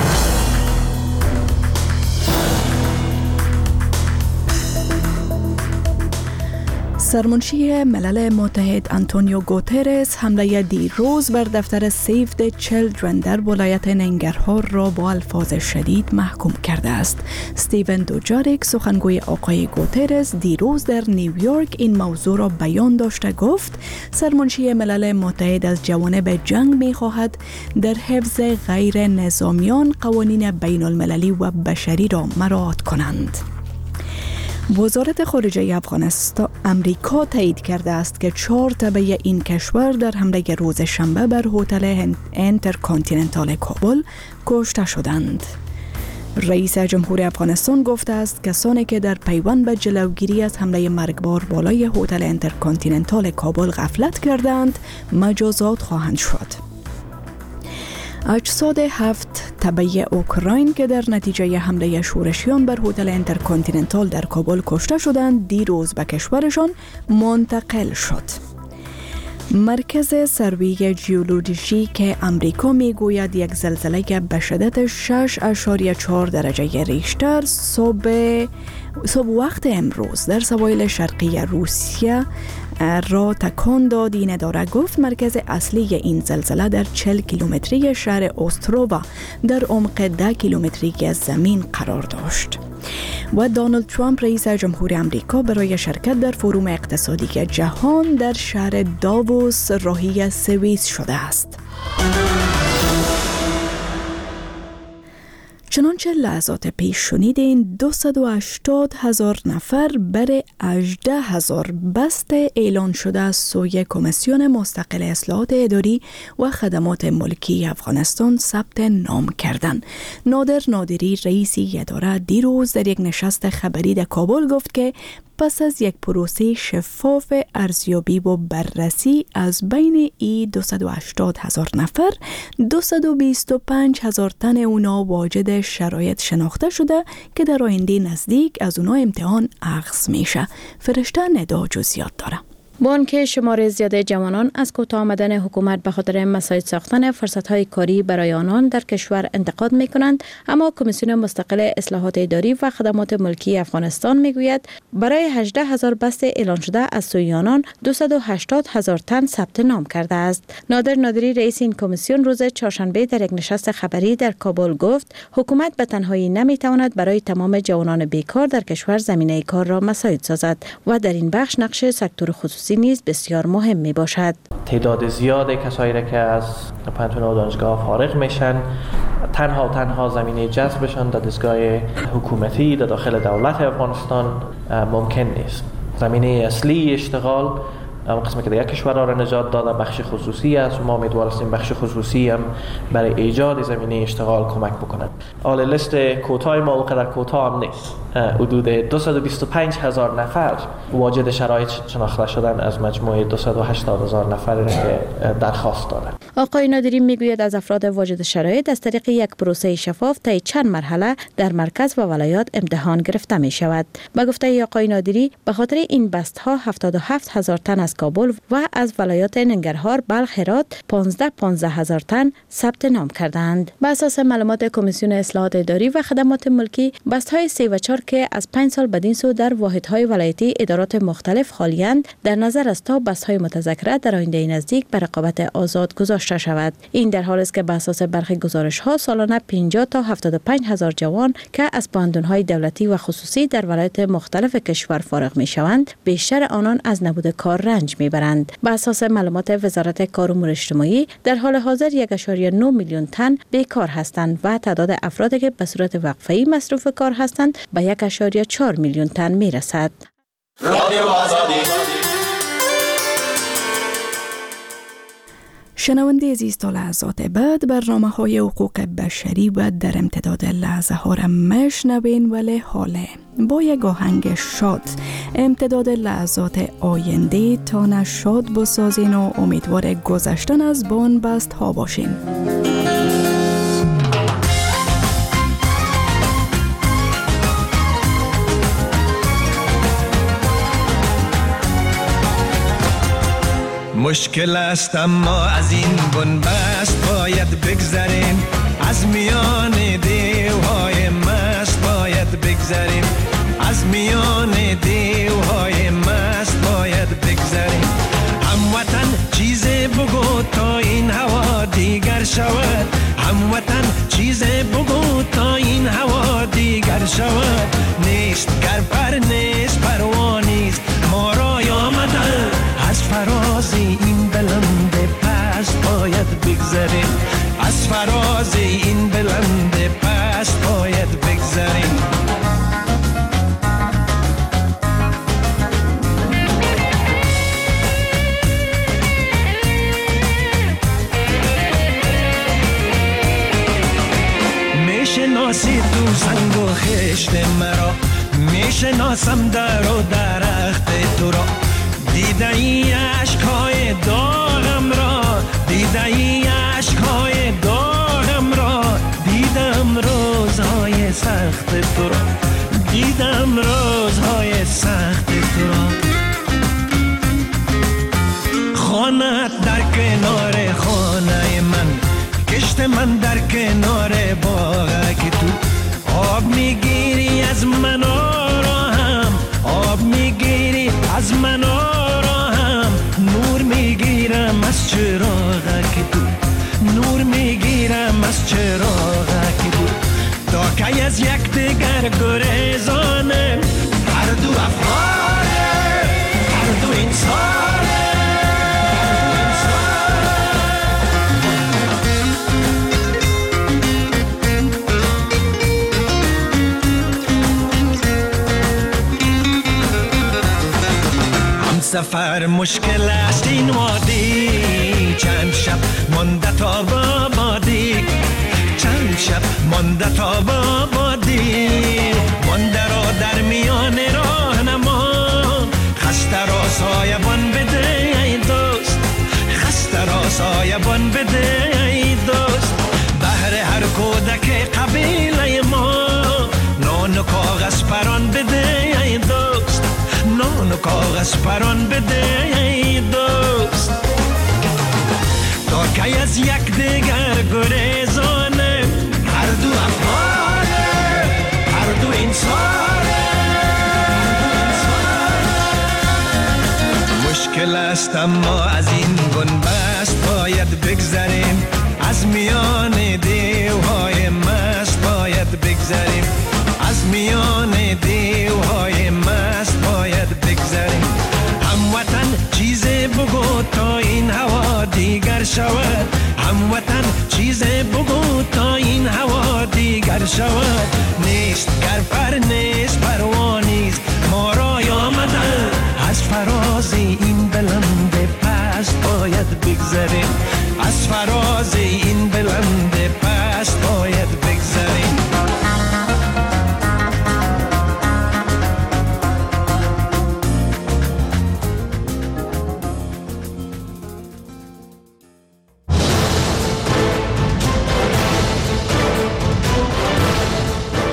سرمنشی ملل متحد آنتونیو گوترس حمله دیروز بر دفتر سیو د چیلدرن در ولایت ننگرهار را با الفاظ شدید محکوم کرده است. استیون دوجاریک سخنگوی آقای گوترس دیروز در نیویورک این موضوع را بیان داشته گفت سرمنشی ملل متحد از جوانب جنگ می خواهد در حفظ غیر نظامیان قوانین بین المللی و بشری را مراعات کنند. وزارت خارجه افغانستان امریکا تایید کرده است که چهار تبع این کشور در حمله روز شنبه بر هتل انترکانتیننتال کابل کشته شدند. رئیس جمهور افغانستان گفته است کسانی که در پیوند به جلوگیری از حمله مرگبار بالای هتل انترکانتیننتال کابل غفلت کردند مجازات خواهند شد. اجساد هفت تبع اوکراین که در نتیجه حمله شورشیان بر هتل انترکانتیننتال در کابل کشته شدند دیروز به کشورشان منتقل شد. مرکز سروی ژئولوژیک امریکا میگوید یک زلزله به شدت شش اشاریه چهار درجه ریشتر صبح صبح وقت امروز در سواحل شرقی روسیه را تکان داد. این اداره گفت مرکز اصلی این زلزله در چهل کیلومتری شهر اوسترووا در عمق ده کیلومتری زمین قرار داشت. و دونالد ترامپ رئیس جمهور امریکا برای شرکت در فروم اقتصادی جهان در شهر داووس راهی سوئیس شده است. چنانچه لحظات پیش شنیدین دویست و هشتاد هزار نفر بر هجده هزار بست اعلان شده از سوی کمیسیون مستقل اصلاحات اداری و خدمات ملکی افغانستان ثبت نام کردند. نادر نادری رئیس اداره دیروز در یک نشست خبری در کابل گفت که پس از یک پروسه شفاف ارزیابی و بررسی از بین ای دویست و هشتاد هزار نفر دویست و بیست و پنج هزار تن اونا واجد شرایط شناخته شده که در آینده نزدیک از اونا امتحان اخذ میشه. فرشته ندا جزئیات داره. با آنکه شمار زیاد جوانان از کوتاه آمدن حکومت به خاطر مساعد ساختن فرصت‌های کاری برای آنان در کشور انتقاد می‌کنند، اما کمیسیون مستقل اصلاحات اداری و خدمات ملکی افغانستان می‌گوید برای هجده هزار بست اعلان شده از سوی آنان دویست و هشتاد هزار تن ثبت نام کرده است. نادر نادری رئیس این کمیسیون روز چهارشنبه در یک نشست خبری در کابل گفت حکومت به تنهایی نمی‌تواند برای تمام جوانان بیکار در کشور زمینه کار را مساعد سازد و در این بخش نقش سکتور خصوصی نیز بسیار مهم می باشد. تعداد زیاد کسایی را که از پانتون و دانشگاه فارغ میشن تنها تنها زمینه جذبشان در دستگاه حکومتی در داخل دولت افغانستان ممکن نیست. زمینه اصلی اشتغال قسمی که در یک کشور را نجات داده بخش خصوصی است و ما امیدوار هستیم بخش خصوصی هم برای ایجاد زمینه اشتغال کمک بکنند. حالا لیست کوتاه ما اونقدر کوتاه هم نیست. حدود دویست و بیست و پنج هزار نفر واجد شرایط شناخته شدن از مجموع دویست و هشتاد هزار نفر که درخواست دارند. آقای نادری میگوید از افراد واجد شرایط از طریق یک پروسه شفاف طی چند مرحله در مرکز و ولایات امتحان گرفته می شود. با گفته آقای نادری به خاطر این بست ها هفتاد و هفت هزار تن از کابل و از ولایات ننگرهار، بلخ، هرات پانزده پانزده هزار تن ثبت نام کردند. بر اساس معلومات کمیسیون اصلاحات اداری و خدمات ملکی بست های سه و چهار که از پنج سال بدین سو در واحدهای ولایتی ادارات مختلف خالیند در نظر است تا بس‌های متذکره در آینده نزدیک به رقابت آزاد گذاشته شود. این در حالی است که بر اساس برخی گزارش‌ها سالانه پنجاه تا هفتاد و پنج هزار جوان که از پوهنتون‌های دولتی و خصوصی در ولایت مختلف کشور فارغ می‌شوند، بیشتر آنان از نبود کار رنج می‌برند. بر اساس معلومات وزارت کار و امور اجتماعی در حال حاضر یک و نه میلیون تن بیکار هستند و تعداد افرادی که به صورت وقفه‌ای مصروف کار هستند به یک و چهار میلیون تن می‌رسد. شنونده عزیز، تا لحظات بعد برنامه های حقوق بشری و در امتداد لحظه ها را مشنوین، ولی حاله با یک آهنگ شاد امتداد لحظات آینده تا شاد بسازین و امیدوار گذشتن از بان بست ها باشین. مشکل است اما از این بنبست باید بگذریم، از میان دیوهای مست باید بگذریم، از میان دیوهای مست باید بگذریم. هموطن چیزی بگو تا این هوا دیگر شود، هموطن چیزی بگو تا این هوا دیگر شود. نیست گر پر نیست پروا نیست ما را آمده، از فراز این بلند پست باید بگذریم، از فراز این بلند پست باید بگذریم. میشناسی تو سنگ و خشت مرا، میشناسم در و درخت تو را، دیده ای عشقهای داغم را، دیده ای عشقهای داغم را، دیدم روزهای سخت تو را، دیدم روزهای سخت تو را. خانت در کنار خانه من، کشت من در کنار باغ که تو آب میگیری از من آرام، آب میگیری از من آرام، نور میگیرم از چراغ که تو، نور میگیرم از چراغ که تو. تا که از یک دیگر گریزانه، هر دو افغانه هر دو انسانه. سفر مشکل است این وادی، چند شب مانده تا بابادی، چند شب مانده تا بابادی، مانده را در میان راه نما، خسته را سایبان بده ای دوست، خسته را سایبان بده ای دوست. بهر هر کودک قبیله ما نان و کاغذ پران بده ای دوست، نان و کاغذ پران بده ای دوست. تا که از یک دیگر گریزانه، هر دو افغانه هر دو انسانه. مشکل است اما از این بنبست باید بگذریم، از میان دیوهای مست باید بگذریم، از میان دیوهای مست باید بگذریم. هموطن چیزی بگو تا این هوا دیگر شود، هموطن چیزی بگو تا این هوا دیگر شود. نیست گر پر نیست پروا نیست ما را آمده، از فراز این بلند پست باید بگذریم، از فراز این بلند پست باید بگذریم.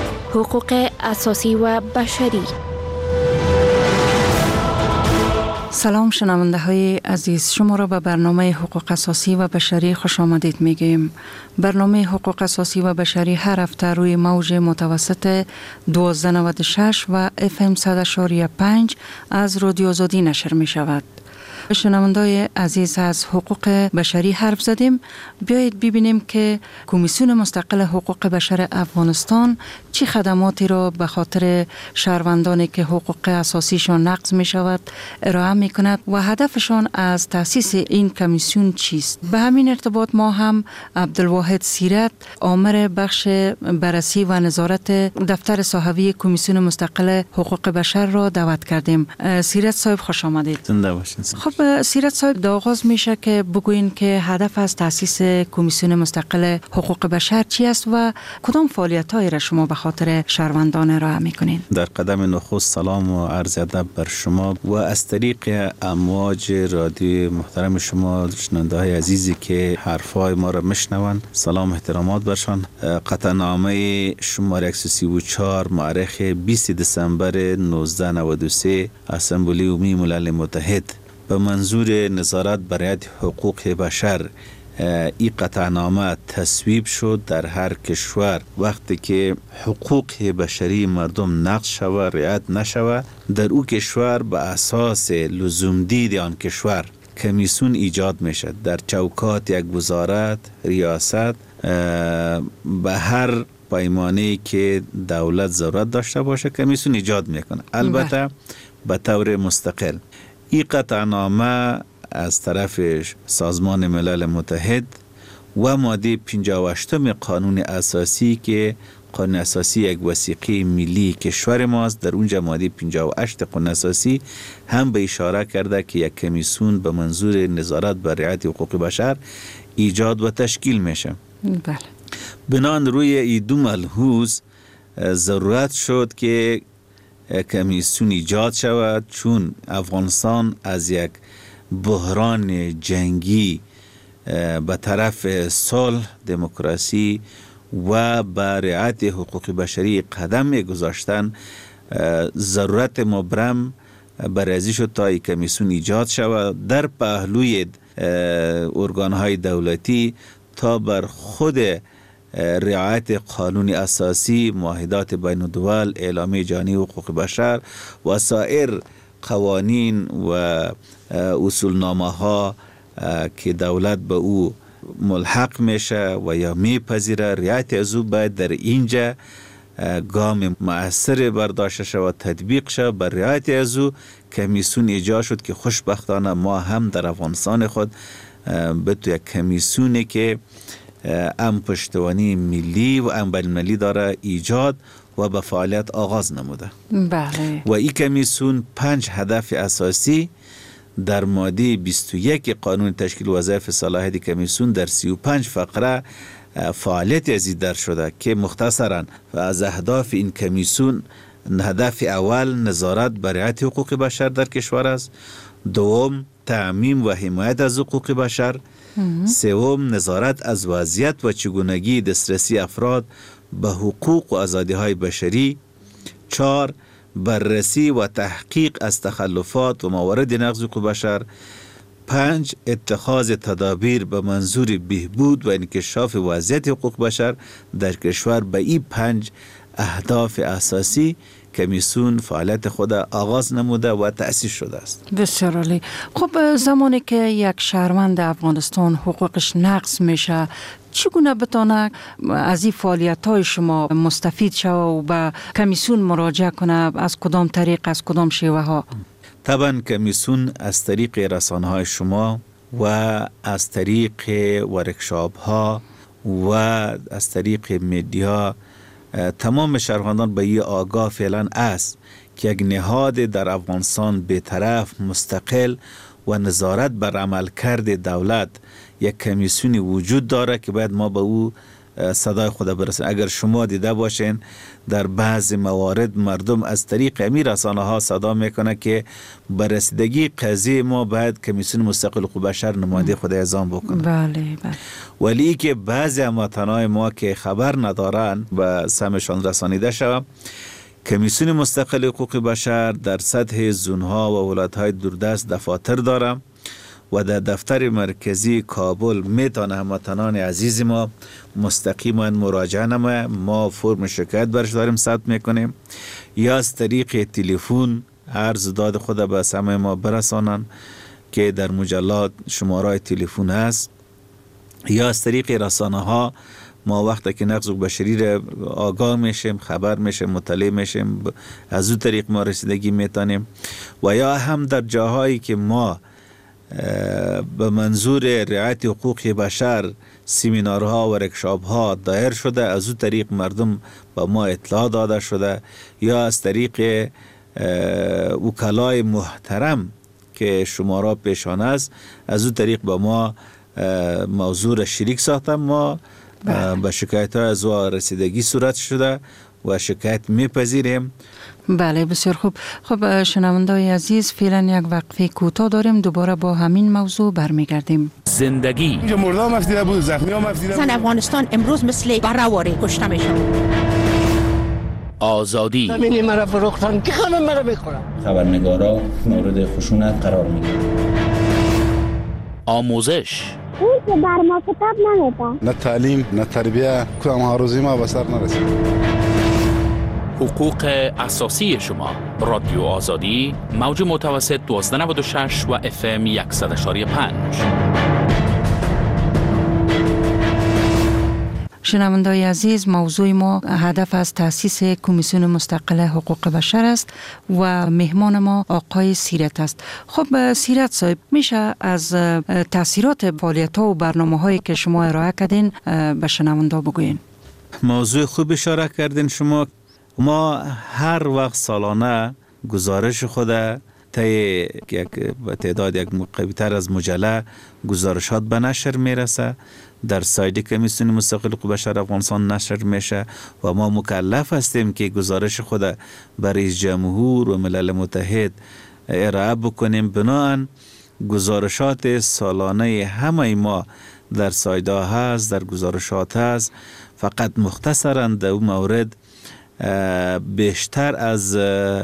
حقوق اساسی و بشری. سلام شنونده های عزیز، شما را به برنامه حقوق اساسی و بشری خوش آمدید میگیم. برنامه حقوق اساسی و بشری هر هفته روی موج متوسط دوازده نود و شش و اف ام صد و پنج از رادیو آزادی نشر می شود. شنوندای عزیز، از حقوق بشری حرف زدیم. بیایید ببینیم که کمیسیون مستقل حقوق بشر افغانستان چه خدماتی را به خاطر شهروندانی که حقوق اساسیشان نقض می شود ارائه می کند و هدفشان از تأسیس این کمیسیون چیست. به همین ارتباط ما هم عبدالواحد سیرت، آمر بخش بررسی و نظارت دفتر صحوی کمیسیون مستقل حقوق بشر را دعوت کردیم. سیرت صاحب خوش آمدید. زنده باشین. خب سیرت صاحب، آغاز میشه که بگوین که هدف از تأسیس کمیسیون مستقل حقوق بشر چی است و کدام فعالیت‌هایی را شما به خاطر شهروندان ارائه میکنین؟ در قدم نخست سلام و عرض ادب بر شما و از طریق امواج رادیو محترم شما شنونده‌های عزیزی که حرفای ما را میشنوند، سلام احترامات برشان. قطعنامه شماره صد و سی و چهار مؤرخ بیست دسامبر نوزده نود و سه اسمبلی عمومی ملل متحد به منظور نظارت بر رعایت حقوق بشر این قطعنامه تصویب شد در هر کشور. وقتی که حقوق بشری مردم نقض شود، رعایت نشود، در او کشور به اساس لزوم دید آن کشور کمیسیون ایجاد میشد. در چوکات یک وزارت، ریاست، به هر پیمانه‌ای که دولت ضرورت داشته باشه کمیسیون ایجاد میکنه، البته به طور مستقل. این قطعنامه از طرف سازمان ملل متحد و ماده پنجاه و هشت قانون اساسی که قانون اساسی یک وثیقه ملی کشور ماست، در اونجا ماده پنجاه و هشت قانون اساسی هم به اشاره کرده که یک کمیسیون به منظور نظارت بر رعایت حقوق بشر ایجاد و تشکیل میشه. بله. بنان روی این دو ملحوظ ضرورت شد که کمیسیون ایجاد شود، چون افغانستان از یک بحران جنگی به طرف صلح، دموکراسی و به رعایت حقوق بشری قدم می‌گذاشتن، ضرورت مبرم برای شد تا این کمیسیون ایجاد شود در پهلوی ارگان‌های دولتی تا بر خود رعایت قانون اساسی، معاهدات بین الدول، اعلامیه جهانی حقوق بشر و سایر قوانین و اصولنامه ها که دولت به او ملحق میشه و یا میپذیره، رعایت از او باید در اینجا گام مؤثر برداشته شود، تطبیق شود. بر رعایت از او کمیسیون ایجاد شد که خوشبختانه ما هم در افغانستان خود به تو یک کمیسیونی که ام پشتوانی ملی و ام بین‌المللی داره ایجاد و به فعالیت آغاز نموده. بله. و این کمیسیون پنج هدف اساسی در ماده بیست و یک قانون تشکیل وظایف صلاحیت کمیسیون در سی و پنج فقره فعالیت ازی در شده که مختصرا از اهداف این کمیسیون هدف اول نظارت بر رعایت حقوق بشر در کشور است، دوم تعمیم و حمایت از حقوق بشر، سوم نظارت از وضعیت و چگونگی دسترسی افراد به حقوق و آزادی‌های بشری، چهار بررسی و تحقیق از تخلفات و موارد نقض حقوق بشر، پنج اتخاذ تدابیر به منظور بهبود و انکشاف وضعیت حقوق بشر در کشور. به این پنج اهداف اساسی کمیسیون فعالیت خود آغاز نموده و تأسیس شده است. بسیار عالی. خب زمانی که یک شهروند افغانستان حقوقش نقض میشه، چگونه بتونه از این فعالیت‌های شما مستفید شود و به کمیسیون مراجعه کنه؟ از کدام طریق، از کدام شیوه ها؟ طبعا کمیسیون از طریق رسانه‌های شما و از طریق ورکشاپ ها و از طریق میدیا تمام شهروندان به این آگاه فعلا است که یک نهاد در افغانستان بی‌طرف، مستقل و نظارت بر عملکرد دولت، یک کمیسیونی وجود داره که باید ما به او صدای خود برسن. اگر شما دیده باشین در بعض موارد مردم از طریق امی رسانه ها صدا میکنه که بررسیدگی قضیه ما باید کمیسیون مستقل حقوق بشر نماینده خود اعزام بکنه. بله بله. ولی که بعضی هموطنان ما که خبر ندارن و سمشان رسانیده شود، کمیسیون مستقل حقوق بشر در سطح زونها و ولایت‌های دوردست دفاتر دارم و در دفتر مرکزی کابل میتونه هموطنان عزیز ما مستقیما مراجعه نمایه. ما فرم شکایت برش داریم ثبت میکنیم، یا از طریق تلفن عرض داد خود به سمع ما برسانن که در مجلات شماره تلفن هست، یا از طریق رسانه ها ما وقتی که نقض بشری را آگاه میشیم، خبر میشیم، مطلع میشیم، از اون طریق ما رسیدگی میتونیم. و یا هم در جاهایی که ما به منظور رعایت حقوق بشر سیمینارها و ورکشاپ ها دایر شده، از اون طریق مردم به ما اطلاع داده شده، یا از طریق وکلای محترم که شماره پیشان است، از اون طریق به ما موضوع را شریک ساختم. ما به شکایت ها از او رسیدگی صورت شده و شکایت میپذیریم. بله بسیار خوب. خب شنونده‌های عزیز، فعلا یک وقفه کوتاه داریم، دوباره با همین موضوع برمیگردیم. زندگی اینجا مردم مفتیده بود، زخمی ها مفتیده بود. زن افغانستان امروز مثل برهواری کشته میشن. آزادی زمین مرا فروختن که خانم مرا بخورم. خبرنگارا مورد خشونت قرار میگیرن. آموزش اون که بر ما کتاب نمیده، نه تعلیم نه تربیه، کدام ها روزی ما به سر نرسید. حقوق اساسی شما. رادیو آزادی، موج متوسط دوازده نود و شش و اف ام صد و یک و پنج. شنونده‌های عزیز، موضوع ما هدف از تأسیس کمیسیون مستقل حقوق بشر است و مهمان ما آقای سیرت است. خب سیرت صاحب، میشه از تأثیرات فعالیت‌ها و برنامه‌هایی که شما ارائه کردین به شنونده بگوین؟ موضوع خوب اشاره کردین شما. ما هر وقت سالانه گزارش خود طی یک تعداد یک قوی‌تر از مجله گزارشات به نشر میرسه، در سایت کمیسیون مستقل حقوق بشر افغانستان نشر میشه و ما مکلف هستیم که گزارش خود به رئیس جمهور و ملل متحد ارائه بکنیم. بنابراین گزارشات سالانه همه ما در سایت ها هست، در گزارشات هست. فقط مختصرا در اون مورد بیشتر از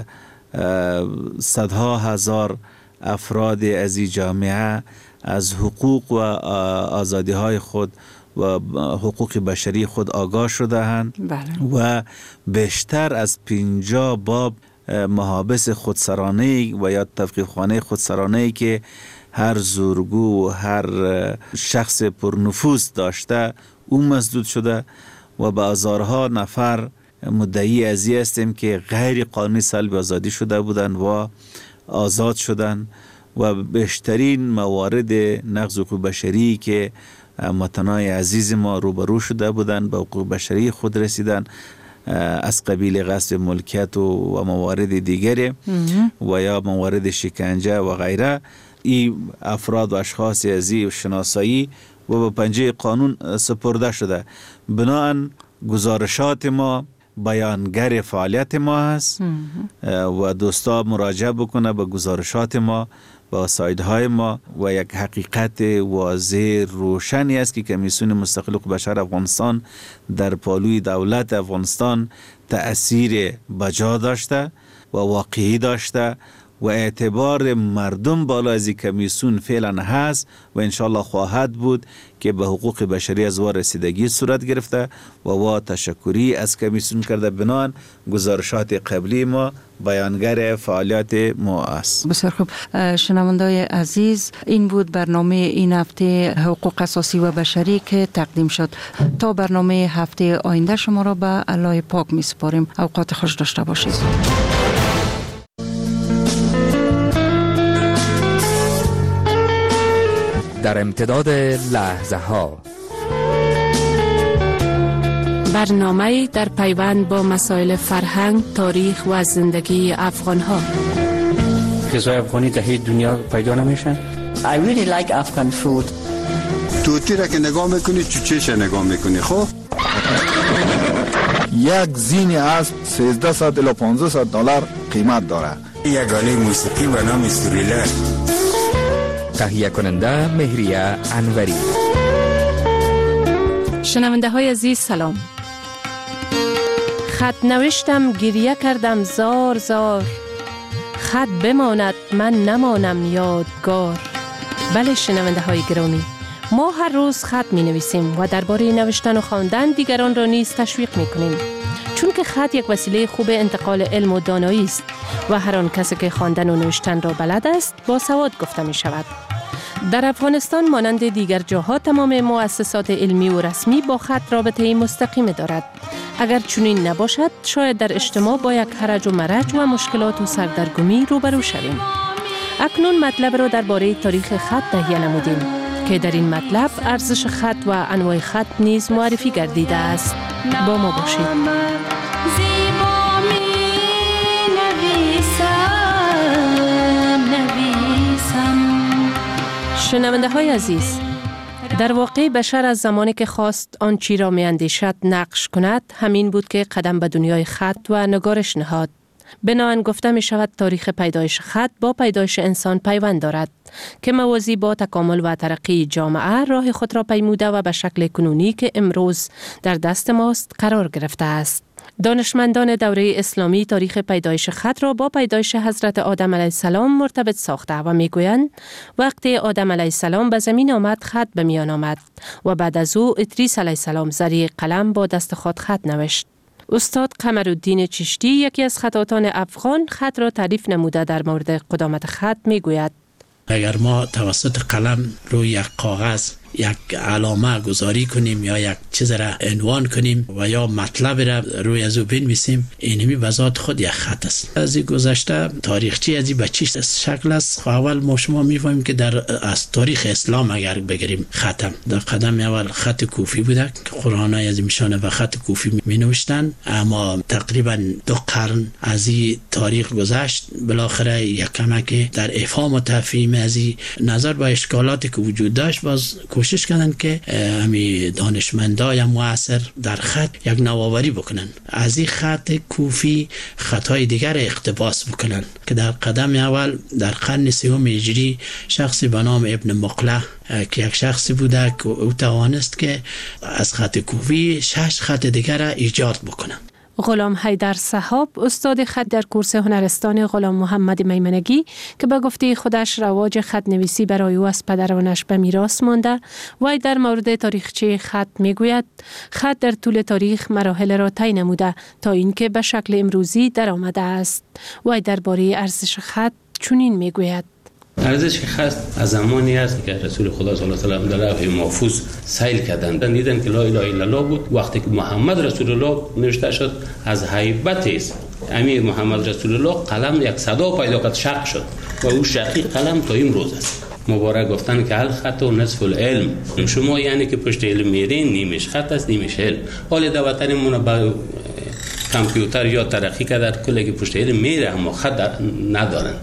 صدها هزار افراد از این جامعه از حقوق و آزادی های خود و حقوق بشری خود آگاه شده اند و بیشتر از پنجاه باب محابس خودسرانه و یا تفقیه خانه خودسرانه که هر زورگو و هر شخص پرنفوذ داشته اون مسدود شده و به هزارها نفر مدعی ازی هستیم که غیر قانونی سلب آزادی شده بودند و آزاد شدند و بیشترین موارد نقض حقوق بشری که هموطنان عزیز ما روبرو شده بودند به حقوق بشری خود رسیدن از قبیل غصب ملکیت و موارد دیگری و یا موارد شکنجه و غیره. این افراد و اشخاص ازی شناسایی و به پنجه قانون سپرده شده. بنابراین گزارشات ما بیانگر فعالیت ما هست و دوستا مراجعه بکنه به گزارشات ما با سایت های ما و یک حقیقت واضح روشنی است که کمیسیون مستقل حقوق بشر افغانستان در پالوی دولت افغانستان تأثیر بجا داشته و واقعی داشته و اعتبار مردم بالا از این کمیسیون فعلا هست و انشالله خواهد بود که به حقوق بشری از وار رسیدگی صورت گرفته و وا تشکری از کمیسیون کرده. بنان گزارشات قبلی ما بیانگر فعالیت ما است. بسیار خوب. شنونده‌های عزیز، این بود برنامه این هفته حقوق اساسی و بشری که تقدیم شد. تا برنامه هفته آینده شما را به الله پاک می سپاریم. اوقات خوش داشته باشید. در امتداد لحظه ها، برنامه در پیوند با مسائل فرهنگ، تاریخ و زندگی افغان ها. غذای افغانی در هیچ دنیا پیدا نمیشن. I really like Afghan food. توتی را که نگاه میکنی چوچهش نگاه میکنی. خب یک زین اسب سیزده صد الی پانزده صد دلار قیمت داره. یک آله موسیقی به نام استوریلر. تهیه کننده مهریه انوری. شنونده های عزیز سلام. خط نوشتم گریه کردم زار زار، خط بماند من نمانم یادگار. بله شنونده های گرامی، ما هر روز خط می نویسیم و درباره نوشتن و خواندن دیگران را نیز تشویق می کنیم، چون که خط یک وسیله خوب انتقال علم و دانایی است و هر آن کسی که خواندن و نوشتن را بلد است با سواد گفته می شود. در افغانستان مانند دیگر جاها تمام مؤسسات علمی و رسمی با خط رابطه مستقیم دارد. اگر چنین نباشد شاید در اجتماع با یک حرج و مرج و مشکلات و سردرگمی روبرو شویم. اکنون مطلب را درباره تاریخ خط تهیه نمودیم که در این مطلب ارزش خط و انواع خط نیز معرفی گردیده است. با ما باشید. شنونده های عزیز، در واقع بشر از زمانی که خواست آن چی را می اندیشد نقش کند همین بود که قدم به دنیای خط و نگارش نهاد. بنابراین گفته می شود تاریخ پیدایش خط با پیدایش انسان پیوند دارد که موازی با تکامل و ترقی جامعه راه خود را پیموده و به شکل کنونی که امروز در دست ماست قرار گرفته است. دانشمندان دوره اسلامی تاریخ پیدایش خط را با پیدایش حضرت آدم علیه السلام مرتبط ساخته و میگویند وقتی آدم علیه السلام به زمین آمد خط به میان آمد و بعد از او ادریس علیه السلام ذریع قلم با دست خود خط نوشت. استاد قمرالدین چشتی یکی از خطاطان افغان خط را تعریف نموده در مورد قدامت خط میگوید: اگر ما توسط قلم روی یک کاغذ یک علامه گذاری کنیم یا یک چیز را عنوان کنیم و یا مطلب را روی از او بنویسیم، اینمی بذات خود یک خط است. از این گذشته تاریخچه از این به چی شکل است؟ اول ما شما میفهمیم که در از تاریخ اسلام اگر بگیریم خطم در قدم اول خط کوفی بوده که قرآنای از میشانه به خط کوفی می نوشتن، اما تقریبا دو قرن از این تاریخ گذشت. بالاخره یک کمک در افهام و تفهیم از این نظر به اشکالاتی که وجود داشت باز کوشش کردن که همی دانشمندای معاصر در خط یک نوآوری بکنن، از این خط کوفی خطای دیگر اقتباس بکنن که در قدم اول در قرن سوم هجری شخصی به نام ابن مقله که یک شخصی بوده که او توانست که از خط کوفی شش خط دیگر را ایجاد بکنن. غلام حیدر صحاب استاد خط در کورس هنرستان غلام محمد میمنگی که به گفته خودش رواج خط نویسی برای او از پدرانش به میراث مانده، وی در مورد تاریخچه خط میگوید خط در طول تاریخ مراحل را طی نموده تا اینکه به شکل امروزی در آمده است. وی درباره ارزش خط چنین میگوید: ارزش خط از زمانی است که رسول خدا صلی الله علیه و سلم در لوح محفوظ سیل کردند، دیدن که لا اله الا الله بود. وقتی که محمد رسول الله نوشته شد از هیبت است امیر محمد رسول الله قلم یک صدا پیدا کرد، شق شد و او شقی قلم تا امروز است. مبارک گفتن که الخط و نصف العلم، شما یعنی که پشت علم میرین نیمش خط است نیمش علم. حال در وطنمون با کامپیوتر یا ترقی کرده کلی که پشت علم میره اما خط ندارن.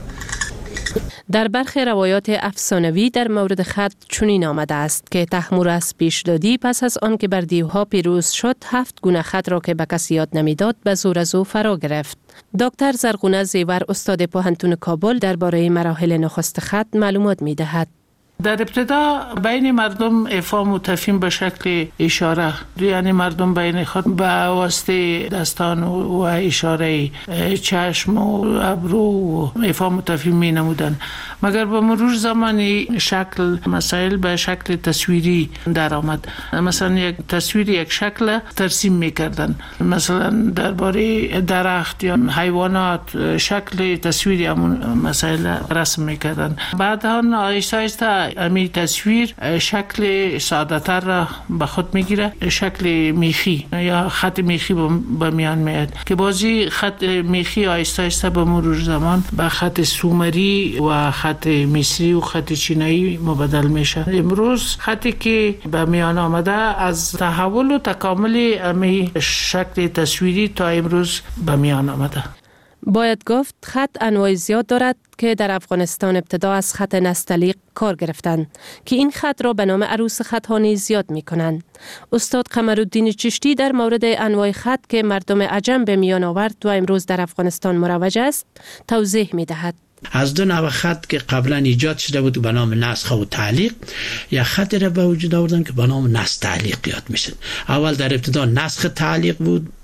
در برخی روایات افسانوی در مورد خط چنین آمده است که تحمور از پیش دادی پس از آن که بر دیوها پیروز شد هفت گونه خط را که به کسی یاد نمیداد به زور از او فرا گرفت. دکتر زرغونه زیور استاد پوهنتون کابل درباره مراحل نخست خط معلومات می‌دهد. در ابتدا بین مردم افهام و تفهیم به شکل اشاره، یعنی مردم بین خود به واسطه دستان و اشاره چشم و ابرو و افهام و تفهیم می نمودن، مگر با مرور زمانی شکل مسائل به شکل تصویری در آمد. مثلا یک تصویر یک شکل ترسیم می کردن، مثلا درباره درخت یا حیوانات شکل تصویری همون مسائل رسم می کردن. بعد هم آیسته آیسته امی تصویر شکل ساده‌تر را به خود میگیره، شکل میخی یا خط میخی به میان میاد که بازی خط میخی آیسته آیسته به مرور زمان به خط سومری و خط مصری و خط چینایی مبدل میشه. امروز خطی که به میان آمده از تحول و تکامل امی شکل تصویری تا امروز به میان آمده. باید گفت خط انواع زیاد دارد که در افغانستان ابتدا از خط نستعلیق کار گرفتند که این خط را به نام عروس خط ها نیز زیاد می کنند. استاد قمرالدین چشتی در مورد انواع خط که مردم عجم به میان آورد و امروز در افغانستان مروج است توضیح می دهد. از دو نوع خط که قبلا ایجاد شده بود به نام نسخ و تعلیق، یا خطی را به وجود آوردن که به نام نسخ تعلیق یاد میشه. اول در ابتدا نسخ تعلیق بود،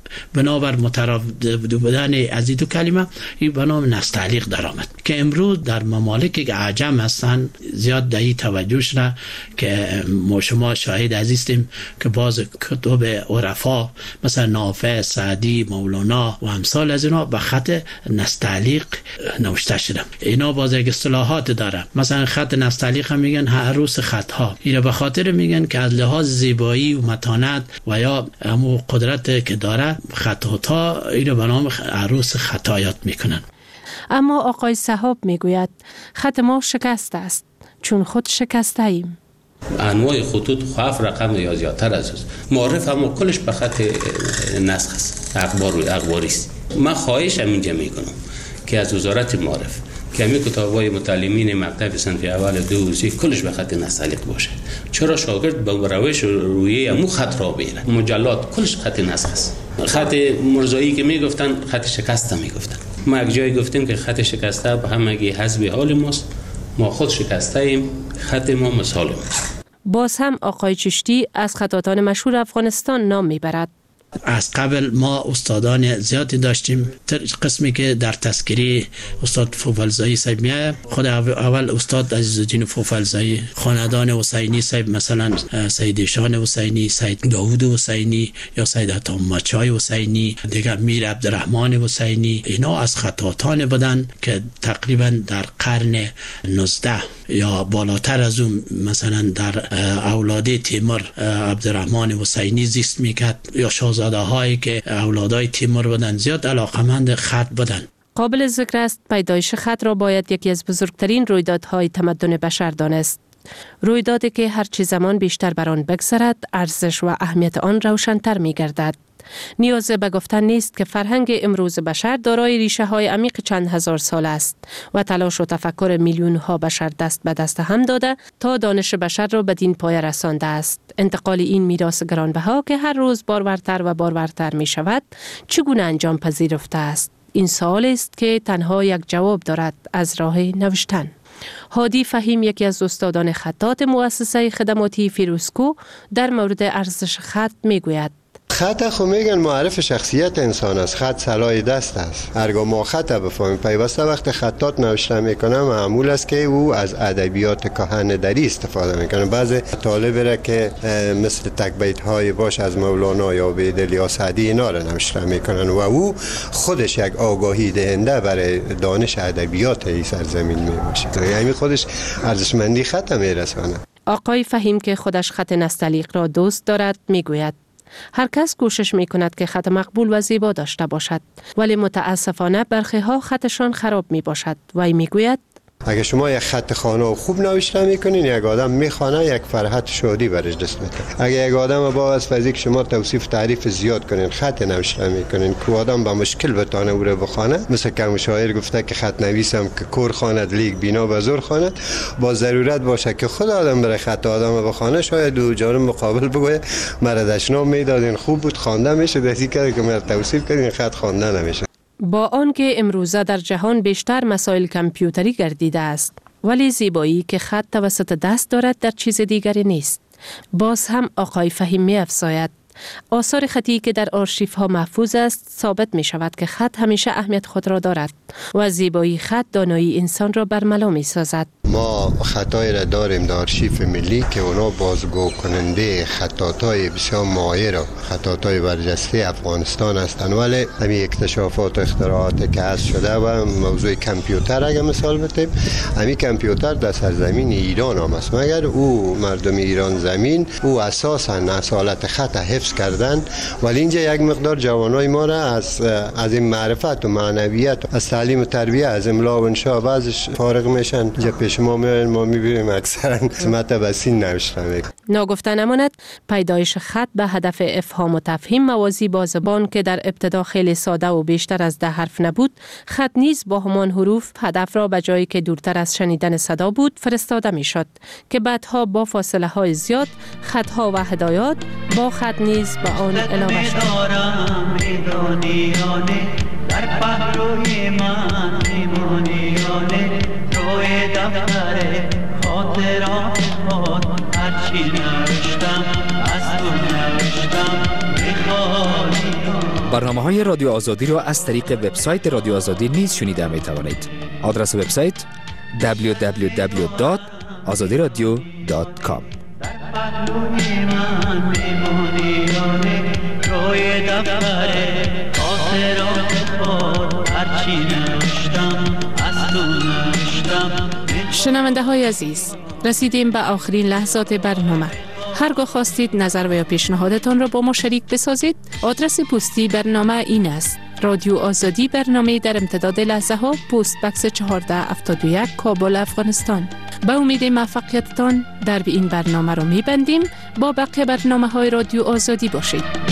بنابر مترادف بودن از دو کلمه این به نام نستعلیق درآمد که امروز در ممالکی که عجم هستن زیاد دهی توجه شده که ما شما شاهد عزیزیم که باز کتب عرفا مثلا نافع، سعدی، مولانا و امثال از اینا به خط نستعلیق نوشته شده. اینا باز یک اصطلاحات داره، مثلا خط نستعلیق هم میگن عروس خطها. اینا به خاطر میگن که از لحاظ زیبایی و متانت و یا همون قدرت که داره خطاتا اینا به نام عروس خطا یاد میکنن. اما آقای صحاب میگوید خط ما شکسته است چون خود شکسته ایم. انواع خطوط خواف رقم یا زیادتر از است. معرف اما کلش به خط نسخ است، اخبار و اخباری است. من خواهشم اینجا میکنم که از وزارت معرف که همین کتابای متعلمین مکتب صنف اول دو و سه کلش به خط نستعلیق باشه. چرا شاگرد به روش رویه امو خط را بیره. مجلات کلش خط نسخ است. خط مرزایی که میگفتن خط شکسته میگفتن. ما یک جای گفتیم که خط شکسته به همگی حسب حال ماست. ما خود شکسته ایم، خط ما مثال ماست. باز هم آقای چشتی از خطاطان مشهور افغانستان نام میبرد. از قبل ما استادان زیادی داشتیم. قسمی که در تذکری استاد فوفلزایی صاحب میاد، خود اول استاد عزیزالدین فوفلزایی، خاندان حسینی صاحب مثلا سید شان حسینی، سید داوود حسینی یا سید حتامچای حسینی، دیگه میر عبدالرحمن حسینی، اینا از خطاطان بودن که تقریبا در قرن نوزده یا بالاتر از اون مثلا در اولاد تیمور عبدالرحمن حسینی زیست میکرد یا شاهزاده هایی که اولادای تیمور بودن زیاد علاقمند خط بودن. قابل ذکر است پیدایش خط را باید یکی از بزرگترین رویدادهای تمدن بشر دانست. رویدادی که هرچی زمان بیشتر بر آن بگذرد ارزش و اهمیت آن روشن‌تر می‌گردد. نیاز به گفتن نیست که فرهنگ امروز بشر دارای ریشه های عمیق چند هزار سال است و تلاش و تفکر میلیون ها بشر دست به دست هم داده تا دانش بشر را بدین پایه رسانده است. انتقال این میراث گرانبها که هر روز بارورتر و بارورتر می شود چگونه انجام پذیرفته است؟ این سوال است که تنها یک جواب دارد، از راه نوشتن. هادی فهیم یکی از استادان خطاط مؤسسه خدماتی فیروزکو در مورد ارزش خط می گوید. خط خو میگن معرف شخصیت انسان است. خط سلاح دست است. هرگاه ما خط بفهمیم پیوسته وقت خطاط نوشته میکنه معمول است که او از ادبیات کهن دری استفاده میکنه. بعضی طالب را که مثل تکبیت های باش از مولانا یا بیدل یا سعدی اینا را نوشته میکنن و او خودش یک آگاهی دهنده برای دانش ادبیات این سرزمین میباشه. یعنی خودش ارزشمندی خط میرسونه. آقای فهیم که خودش خط نستعلیق را دوست دارد میگوید هر کس کوشش می کند که خط مقبول و زیبا داشته باشد، ولی متاسفانه برخی ها خطشان خراب می باشد. وی می گوید اگه شما یک خط خانه و خوب نوشته میکنین یک آدم میخوانه یک فرحت شادی برش دست میده. اگه یک آدم با از فزیک شما توصیف تعریف زیاد کنین خط نوشته میکنین که آدم با مشکل بتانه او رو بخونه، مثل که شاعر گفته که خط نویسم که کور خواند لیک بینا به زور خواند، با ضرورت باشه که خود آدم بره خط آدم بخونه شاید دو جانب مقابل بگویه مرا دشنام میدادین خوب بود خوانده میشه، دستی کرد که مرا توصیف کردین خط خوانده نمیشه. با آنکه امروزه در جهان بیشتر مسائل کامپیوتری گردیده است، ولی زیبایی که خط توسط دست دارد در چیز دیگری نیست. باز هم آقای فهیم می افزاید آثار خطی که در آرشیف ها محفوظ است ثابت می شود که خط همیشه اهمیت خود را دارد و زیبایی خط دانایی انسان را برملا می سازد. ما خطای را داریم در آرشیف ملی که اونا بازگو کننده خطاطای بسیار ماهر و خطاطای برجسته افغانستان هستند، ولی همین اکتشافات و اختراعات که هست شده و موضوع کامپیوتر اگه مثال بتیم، همین کامپیوتر در سرزمین ایران هم است، مگر او مردم ایران زمین او اساسا اصالت خط حفظ کردن، ولی اینجا یک مقدار جوانای ما را از از این معرفت و معنویت از تعلیم و تربیت از املا و انشاء بعضش فارغ میشن. اینجا پیش ما میبینیم ما میبینیم اکثرا سمت بسین نوشته میکنن. ناگفته نماند پیدایش خط به هدف افهام و تفهیم موازی با زبان که در ابتدا خیلی ساده و بیشتر از ده حرف نبود، خط نیز با همان حروف هدف را به جایی که دورتر از شنیدن صدا بود فرستاده میشد که بعدها با فاصله های زیاد خطها و هدایات با خط نیز به آن علاوه شد. در پهلوی من میمونیانه روی دفتر خاطرات خود هرچی نوشتم از تو نوشتم میخوانی برنامه‌های رادیو آزادی را از طریق وبسایت رادیو آزادی نیز شنیده می‌توانید. آدرس وبسایت دبلیو دبلیو دبلیو دات آزادی رادیو دات کام. شنونده های عزیز، رسیدیم به آخرین لحظات برنامه. هرگاه خواستید نظر و یا پیشنهادتان را با ما شریک بسازید، آدرس پستی برنامه این است: رادیو آزادی، برنامه در امتداد لحظه ها، پست بکس چهارده هفتاد و یک، کابل، افغانستان. به امید موفقیتتان در این برنامه را می‌بندیم. با بقیه برنامه های رادیو آزادی باشید.